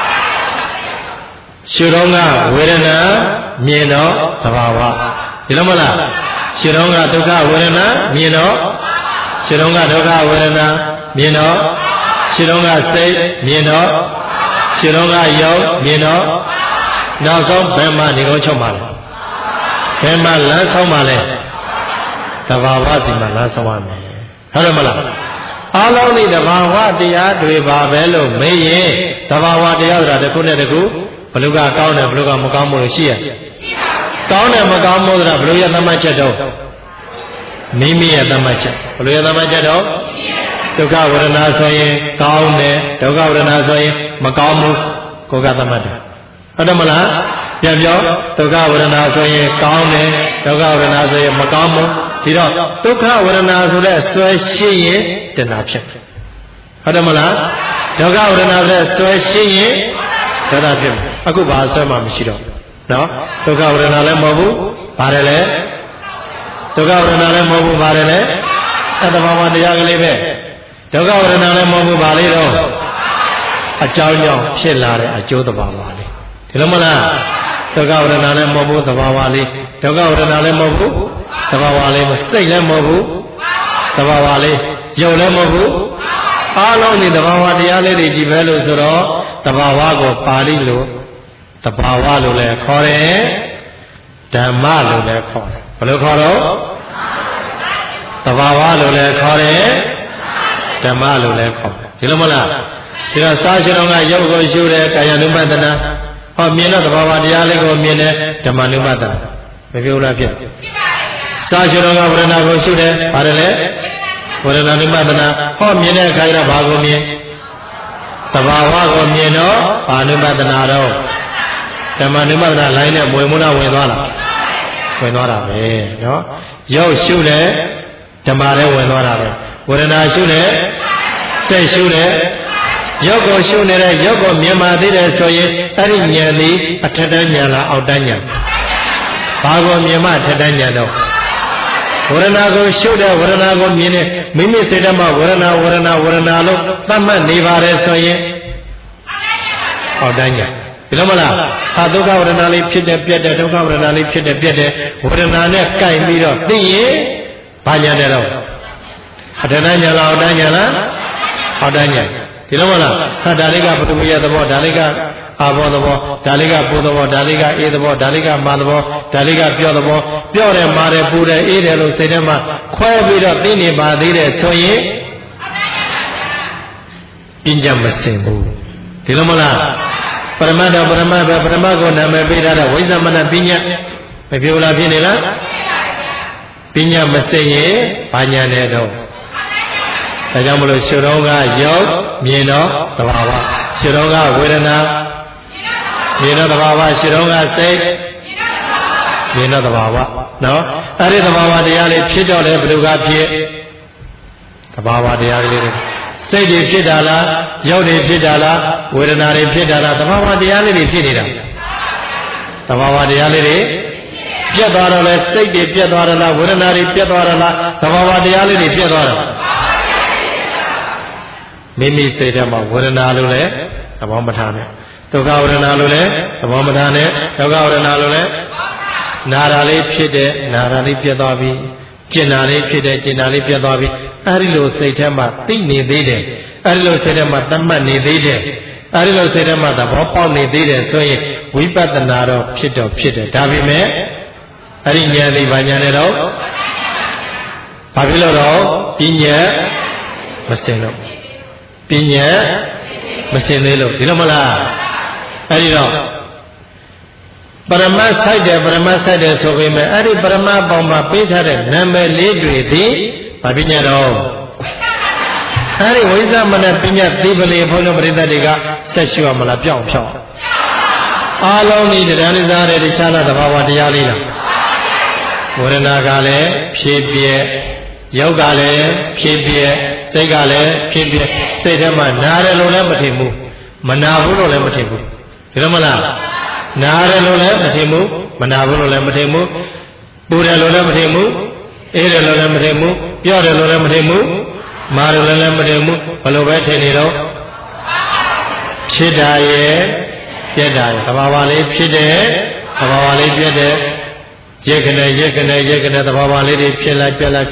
ရှုတော့ကဝေဒနာမြင်တော့သဘာဝဒီလိုမလားရှုတော့ကဒုက္ခဝေဒနာမြင်တော့ရှုတော့ကဒုက္ခဝေဒနာမြင်တော့ရှုတော့ကစိတ်မြင်တော့ရှုတော့ကယုတ်မြင်တော့နောက်ဆုံးဘယ်မှာနေကောင်းချုပ်ပါလဲဘယ်မှာလမ်းဆောင်ပါလဲသဘာဝစီမှာလမ်းဆောင်ရမယ်ဟုတ်တယ်မလားအားလုံးဒီသဘာဝတရားတွေပါပဲလို့မေးရင်သဘာဝတရားဆိုတာတစ်ခုနဲ့တစ်ခုဘလူကကောင်းတယ်ဘလူကမကောင်းဘူးလို့ရှိရကောင်းတယ်မကောင်းဘူးဆိုတာဘလူရဲ့သတ်မှတ်ချက်တော့မိမိရဲ့သတ်မှတ်ချက်ဘလူရဲ့သတ်မှတ်ချက်တော့ဒုက္ခဝေဒနာဆိုရင်ကောင်းတယ်ဒုက္ခဝေဒနာဆိုရင်မကောင်းဘူးကိုယ်ကသတ်မှတ်တယ်ဟုတ်တယ်မလားပြန်ပြောဒုက္ခဝေဒနာဆိုရင်ကောင်းတယ်ဒုက္ခဝေဒနာဆိုရင်မကောင်းဘူးဒီတော့ဒုက္ခဝေဒနာဆိုတဲ့ဆွဲရှိရင်တဏှာဖြစ်ဟုတ်တယ်မလားဒုက္ခဝေဒနာဆိုတဲ့ဆွဲရှိရင်တဏှာဖြစ်အခုဘာဆွဲမှမရှိတော့နော်ဒုက္ခဝေဒနာလည်းမဟုတ်ဘူးပါတယ်လေဒုက္ခဝေဒနာလည်းမဟုတ်ဘူးပါတယ်လေအတ္တဘာဝတရားကလေးပဲဒုက္ခဝေဒနာလည်းမဟုတ်ဘူးပါလေတော့အကြောင်းကြောင့်ဖြစ်လာတဲ့အကျိုးသဘာဝလေးဒီလိုမလားဒုက္ခဝေဒနာလည်းမဟုတ်ဘူးသဘာဝလေးဒုက္ခဝေဒနာလည်းမဟုတ်ဘူးသဘာဝလေးစိတ်လည်းမဟုတ်ဘူးသဘာဝလေးယုတ်လည်းမဟုတ်ဘူးအားလုံးဒီသဘာဝတရားလေးတွေကြည့်ပဲလို့ဆိုတော့သဘာဝကိုပါဠိလိုသဘာဝလို့လည်းခေါ်တယ်ဓမ္မလို့လည်းခေါ်တယ်ဘယ်လိုခေါ်တော့သဘာဝလို့လည်းခေါ်တယ်ဓမ္မလို့လည်းခေါ်တယ်ဒီလိုမလားဒီတော့စာရှိတော်ကရုပ်ကိုရှုတယ်ကာယ ानु ပတနာဟောမြင်တော့သဘာဝတရားလေးကိုမြင်တယ်ဓမ္မ ानु ပတနာမပြောလားဖြစ်စာရှိတော်ကဝေဒနာကိုရှုတယ်ပါတယ်လေဝေဒနာ ानु ပတနာဟောမြင်တဲ့အခါကျတော့ဘာကိုမြင်သဘာဝကိုမြင်တော့ဘာ ानु ပတနာတော့ဓမ္မ ानु ပတနာလိုင်းနဲ့ဝင်မလားဝင်သွားလားဝင်သွားတာပဲနော်ရုပ်ရှုတယ်ဓမ္မလည်းဝင်သွားတာပဲဝေဒနာရှုတယ်စိတ်ရှုတယ်ရုပ်ကိုရှုနေတဲ့ရုပ်ကိုမြင်ပါသေးတယ်ဆိုရင်အဲ့ဒီဉာဏ်သည်အထက်တန်းဉာဏ်လားအောက်တန်းဉာဏ်ဘာကိုမြင်မှအထက်တန်းဉာဏ်တော့ဝေဒနာကိုရှုတဲ့ဝေဒနာကိုမြင်တဲ့မိမိစိတ်ထဲမှာဝေဒနာလို့သတ်မှတ်နေပါတယ်ဆိုရင်အောက်တန်းဉာဏ်ဒီလိုမလားဟာဒုက္ခဝေဒနာလေးဖြစ်တဲ့ပြက်တဲ့ဒုက္ခဝေဒနာလေးဖြစ်တဲ့ပြက်တဲ့ဝေဒနာနဲ့ကြိုက်ပြီးတော့သိရင်ဘာဉာဏ်တဲ့တော့အထက်တန်းဉာဏ်လားအောက်တန်းဉာဏ်လားအောက်တန်းဉာဏ်ဒီလိုမလားဟာဒါလေးကပထဝီရဲ့သဘောဒါလေးကအာဘောသဘောဒါလေးကပူသဘောဒါလေးကအေးသဘောဒါလေးကမာသဘောဒါလေးကပြော့သဘောပြော့တယ်မာတယ်ပူတယ်အေးတယ်လို့စိတ်ထဲမှာခွဲပြီးတော့သိနေပါသေးတယ်ဆိုရင်ပညာမစင်ဘူးဒီလိုမလားပရမတ်တော်ပရမတ်ပဲပရမတ်ကိုနာမည်ပေးထားတဲ့ဝိသမနပညာမပြောလားဖြစ်နေလားပညာမစင်ရင်ဘာညာနဲ့တော့ဒါကြောင့်မလို့ရှုတော့ကရုပ်မြင်တော့သဘာဝရှုတော့ကဝေဒနာမြင်တော့သဘာဝရှုတော့ကစိတ်မြင်တော့သဘာဝနော်အဲ့ဒီသဘာဝတရားလေးဖြစ်တော့လေဘယ်လိုကဖြစ်သဘာဝတရားလေးတွေစိတ်တွေဖြစ်တာလားရုပ်တွေဖြစ်တာလားဝေဒနာတွေဖြစ်တာလားသဘာဝတရားလေးတွေဖြစ်နေတာသဘာဝတရားလေးတွေပြတ်သွားတော့လေစိတ်တွေပြတ်သွားတယ်လားဝေဒနာတွေပြတ်သွားတယ်လားသဘာဝတရားလေးတွေပြတ်သွားတယ်မိမိစိတ်ထဲမှာဝေဒနာလို့လည်းသဘောမထားနဲ့ဒုက္ခဝေဒနာလို့လည်းသဘောမထားနဲ့ဒုက္ခဝေဒနာလို့လည်းနာတာလေးဖြစ်တဲ့နာတာလေးပြတ်သွားပြီကျင်တာလေးဖြစ်တဲ့ကျင်တာလေးပြတ်သွားပြီအဲဒီလိုစိတ်ထဲမှာသိနေသေးတယ်အဲဒီလိုစိတ်ထဲမှာတတ်မှတ်နေသေးတယ်အဲဒီလိုစိတ်ထဲမှာသဘောပေါက်နေသေးတယ်ဆိုရင်ဝိပဿနာတော့ဖြစ်တော့ဖြစ်တယ်ဒါပေမဲ့အဲဒီဉာဏ်လေးဘာဉာဏ်လဲတော့ဘာဖြစ်လို့တော့ပညာ sing lo pinya mesin thế lo di lo mà là ai đi đâu Parama sai de so về mà ai đi Parama bom mà biết ra đấy nam mê lý đuổi đi bà biết nhà đâu ai đi với ra mà nè biết nhà đi về liền phong nó bền ta đi cả sẽ chịu mà là béo béo alo ni để anh ra đây đi chả là đào hoa đi ali là bồ đề na cả lẽ phía bìa yêu cả lẽ phía bìa say cả lẽ phía bìa say thế mà na đây lâu lắm mà thêm mu mà na vô lâu lắm mà thêm mu thế mà là na đây lâu lắm mà thêm mu mà na vô lâu lắm mà thêm mu bồ đề lâu lắm mà thêm mu ê đề lâu lắm mà thêm mu béo đề lâu lắm mà thêm mu mà lâu lắm mà thêm mu bao lâu vậy thế này đâu phía đại biết đại thà bà lấy phía đấy thà bà lấy biết đấy ये कने तो बाबा ले रे पेला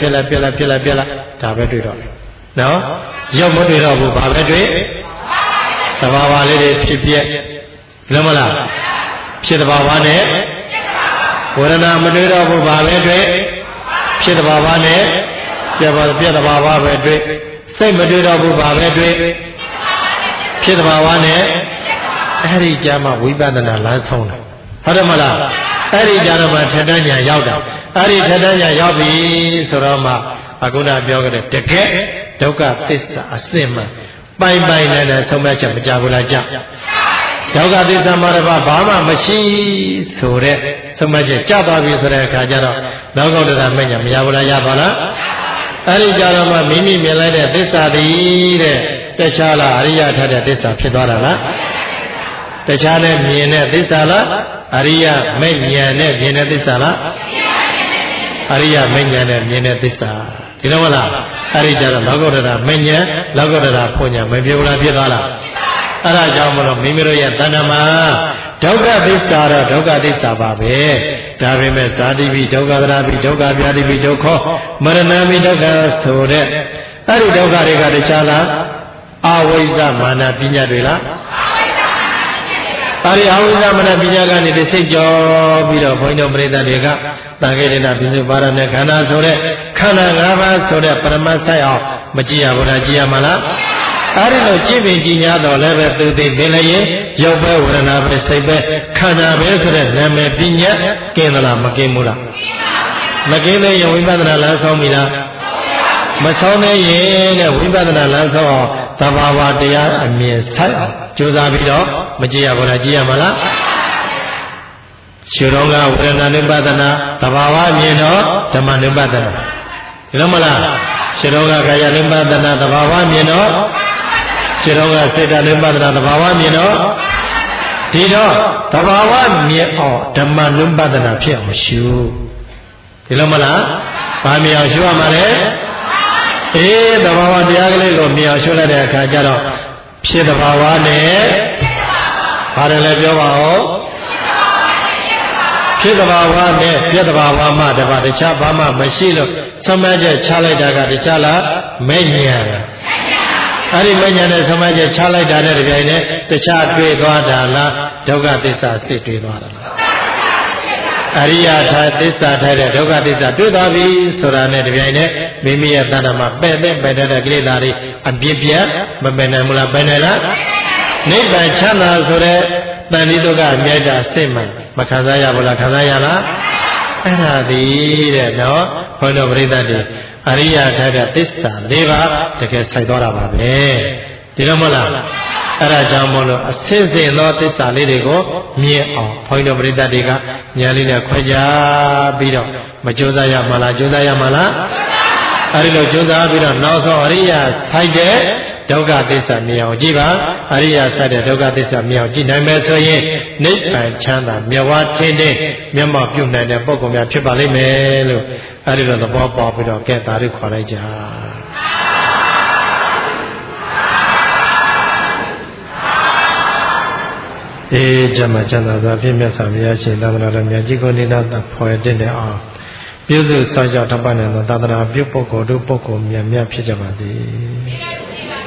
ताबे दुई रो नो यो म दुई रो बु बाबे दुई तो बाबा ले रे फिए लमला फिए तो बाबा ने वरना म दुई रो बु बाबे दुई फिए तो बाबा ने ये तो बाबा बे दुई सै म दुई रो बु बाबे दुई फिए तो बाबा ने हरि जामा विपदना ला सोना हरे मलाအဲ့ဒီကြတော့မှထက်တန်းညာရောက်တာအဲ့ဒီထက်တန်းညာရောက်ပြီဆိုတော့မှအခုနပြောခဲ့တဲ့တကယ်ဒုက္ခသစ္စာအစစ်မှပိုင်နဲ့ဆုံးမချက်မကြဘူးလားကြောက်ဒုက္ခသစ္စာမှာတော့ဘာမှမရှိဆိုတဲ့ဆုံးမချက်ကြသွားပြီဆိုတဲ့အခါကျတော့နောက်ကောက်တရမညာမရဘူးလားရပါလားအဲ့ဒီကြတော့မှမိမိမြင်လိုက်တဲ့သစ္စာတည်းတဲ့တခြားလားအရိယထတဲ့သစ္စာဖြစ်သွားတာလားတခြားနဲ့မြင်တဲ့သစ္စာလားအရိယမဲ့ဉာဏ်နဲ့မြင်တဲ့သစ္စာလားအရိယမဲ့ဉာဏ်နဲ့မြင်တဲ့သစ္စာဒီတော့မလားအဲ့ဒီကြတော့လောကုတ္တရာမဲ့ဉာဏ်လောကုတ္တရာဖွဉာဏ်မပြေဘူးလားဖြစ်သွားလားအဲ့ဒါကြောင့်မလို့မိမိတို့ရဲ့တဏ္ဍာမှာဒုက္ခသစ္စာတော့ဒုက္ခသစ္စာပါပဲဒါပေမဲ့ဇာတိပိဒုက္ခသရပိဒုက္ခပြာတိပိဒုက္ခမရဏပိဒုက္ခဆိုတဲ့အဲ့ဒီဒုက္ခတွေကတခြားလားအဝိဇ္ဇမာနပညာတွေလားပါရိအဝိဇ္ဇမနပညာကနေစိတ်ကြောပြီးတော့ဘုန်းကြီးတို့ပရိသတ်တွေကတန်ခေတ္တပြစ္ဆုပါရနဲ့ခန္ဓာဆိုတဲ့ခန္ဓာ၅ပါးဆိုတဲ့ပရမတ်ဆိုင်အောင်မကြည့်ရဘူးလားကြည့်ရမှာလားအဲဒီလိုကြည့်ပြီးကြည်ညာတော့လည်းပဲသူသိနေလည်းရင်ရုပ်ပဲဝေဒနာပဲစိတ်ပဲခန္ဓာပဲဆိုတဲ့နာမည်ပညာကင်းသလားမကင်းဘူးလားမကင်းသေးရင်ဝိပဿနာလမ်းဆောင်ပြီလားမဆောင်သေးရင်တဲ့ဝိပဿနာလမ်းဆောင်အောင်သဘာဝတရားအမြင်ဆိုင်အောင်ကြိုးစားပြီးတော့မကြည့်ရဘူးလားကြည့်ရမှာလားရှင်တော်ကဝေဒနာနုပဒနာသဘာဝမြင်တော့ဓမ္မနုပဒနာဒီလိုမလားရှင်တော်ကကာယနုပဒနာသဘာဝမြင်တော့ရှင်တော်ကစေတနုပဒနာသဘာဝမြင်တော့ဒီတော့သဘာဝမြင်အောင်ဓမ္မနုပဒနာဖြစ်အောင်ရှုဒီလိုမလားဘာမြင်အောင်ရှုရမှာလဲသဘာဝတရားကလေးကိုမြင်အောင်ရှုလိုက်တဲ့အခါကျတော့ဖြစ်သဘာဝနဲ့ဘာလဲပြောပါဦးဖြစ်သဘာဝနဲ့ပြက်သဘာဝမှတပါတခြားဘာမှမရှိလို့သမတ်ချက်ချလိုက်တာကတခြားလားမဲ့ညာအဲ့ဒီမဲ့ညာနဲ့သမတ်ချက်ချလိုက်တာနဲ့တပြိုင်နက်တခြားတွေ့သွားတာလားဒုက္ခသစ္စာစစ်တွေ့သွားတာလားအရိယာထာသစ္စာထားတဲ့ဒုက္ခသစ္စာတွေ့သွားပြီဆိုတာနဲ့တပြိုင်နက်မိမိရဲ့တဏ္ဍာမှာပဲ့တဲ့ကိလေသာတွေအပြစ်ပြတ်မပယ်နိုင်ဘူးလားပယ်နိုင်လားနိဗ္ဗာန်ချမ်းသာဆိုတဲ့တန်တိဒုက္ခအမြတ်တာစိတ်မှမခံစားရဘူးလားခံစားရလားအဲ့ဒါဒီတဲ့နော်ဘုန်းတော်ပရိသတ်တွေအရိယာထားတဲ့သစ္စာ၄ပါးတကယ်ဆိုင်သွားတာပါပဲဒီလိုမဟုတ်လားအဲ့ဒါကြောင့်မို့လို့အစစ်စစ်သောသစ္စာလေးတွေကိုမြင်အောင်ဘုန်းတော်ပရိသတ်တွေကဉာဏ်လေးနဲ့ခွဲခြားပြီးတော့မကြိုးစားရမှာလားကြိုးစားရမှာလားအဲ့ဒီလိုကြိုးစားပြီးတော့နောက်ဆုံးအရိယာဆိုင်တဲ့ဒုက္ခသစ္စာမြင်အောင်ကြည့်ပါအရိယာဆိုင်တဲ့ဒုက္ခသစ္စာမြင်အောင်ကြည့်နိုင်မယ်ဆိုရင်နိဗ္ဗာန်ချမ်းသာမြတ်ဝါထင်းထင်းမျက်မှောက်ပြုနိုင်တဲ့ပုဂ္ဂိုလ်များဖြစ်ပါလိမ့်မယ်လို့အဲ့ဒီလိုသဘောပေါက်ပြီးတော့ကဲဒါလေးခေါ်လိုက်ကြကျမ်းမှာကျမ်းသာစွာဖြင့်မြတ်စွာဘုရားရှင်သာသနာတော်မြတ်ကြီးကိုနေတာဖွယ်တင်တဲ့အောင်ပြုစုစောင့်ရှောက်ထပ်ပနိုင်သောသာသနာပြုပုဂ္ဂိုလ်တို့ပုဂ္ဂိုလ်မြတ်ဖြစ်ကြပါသည်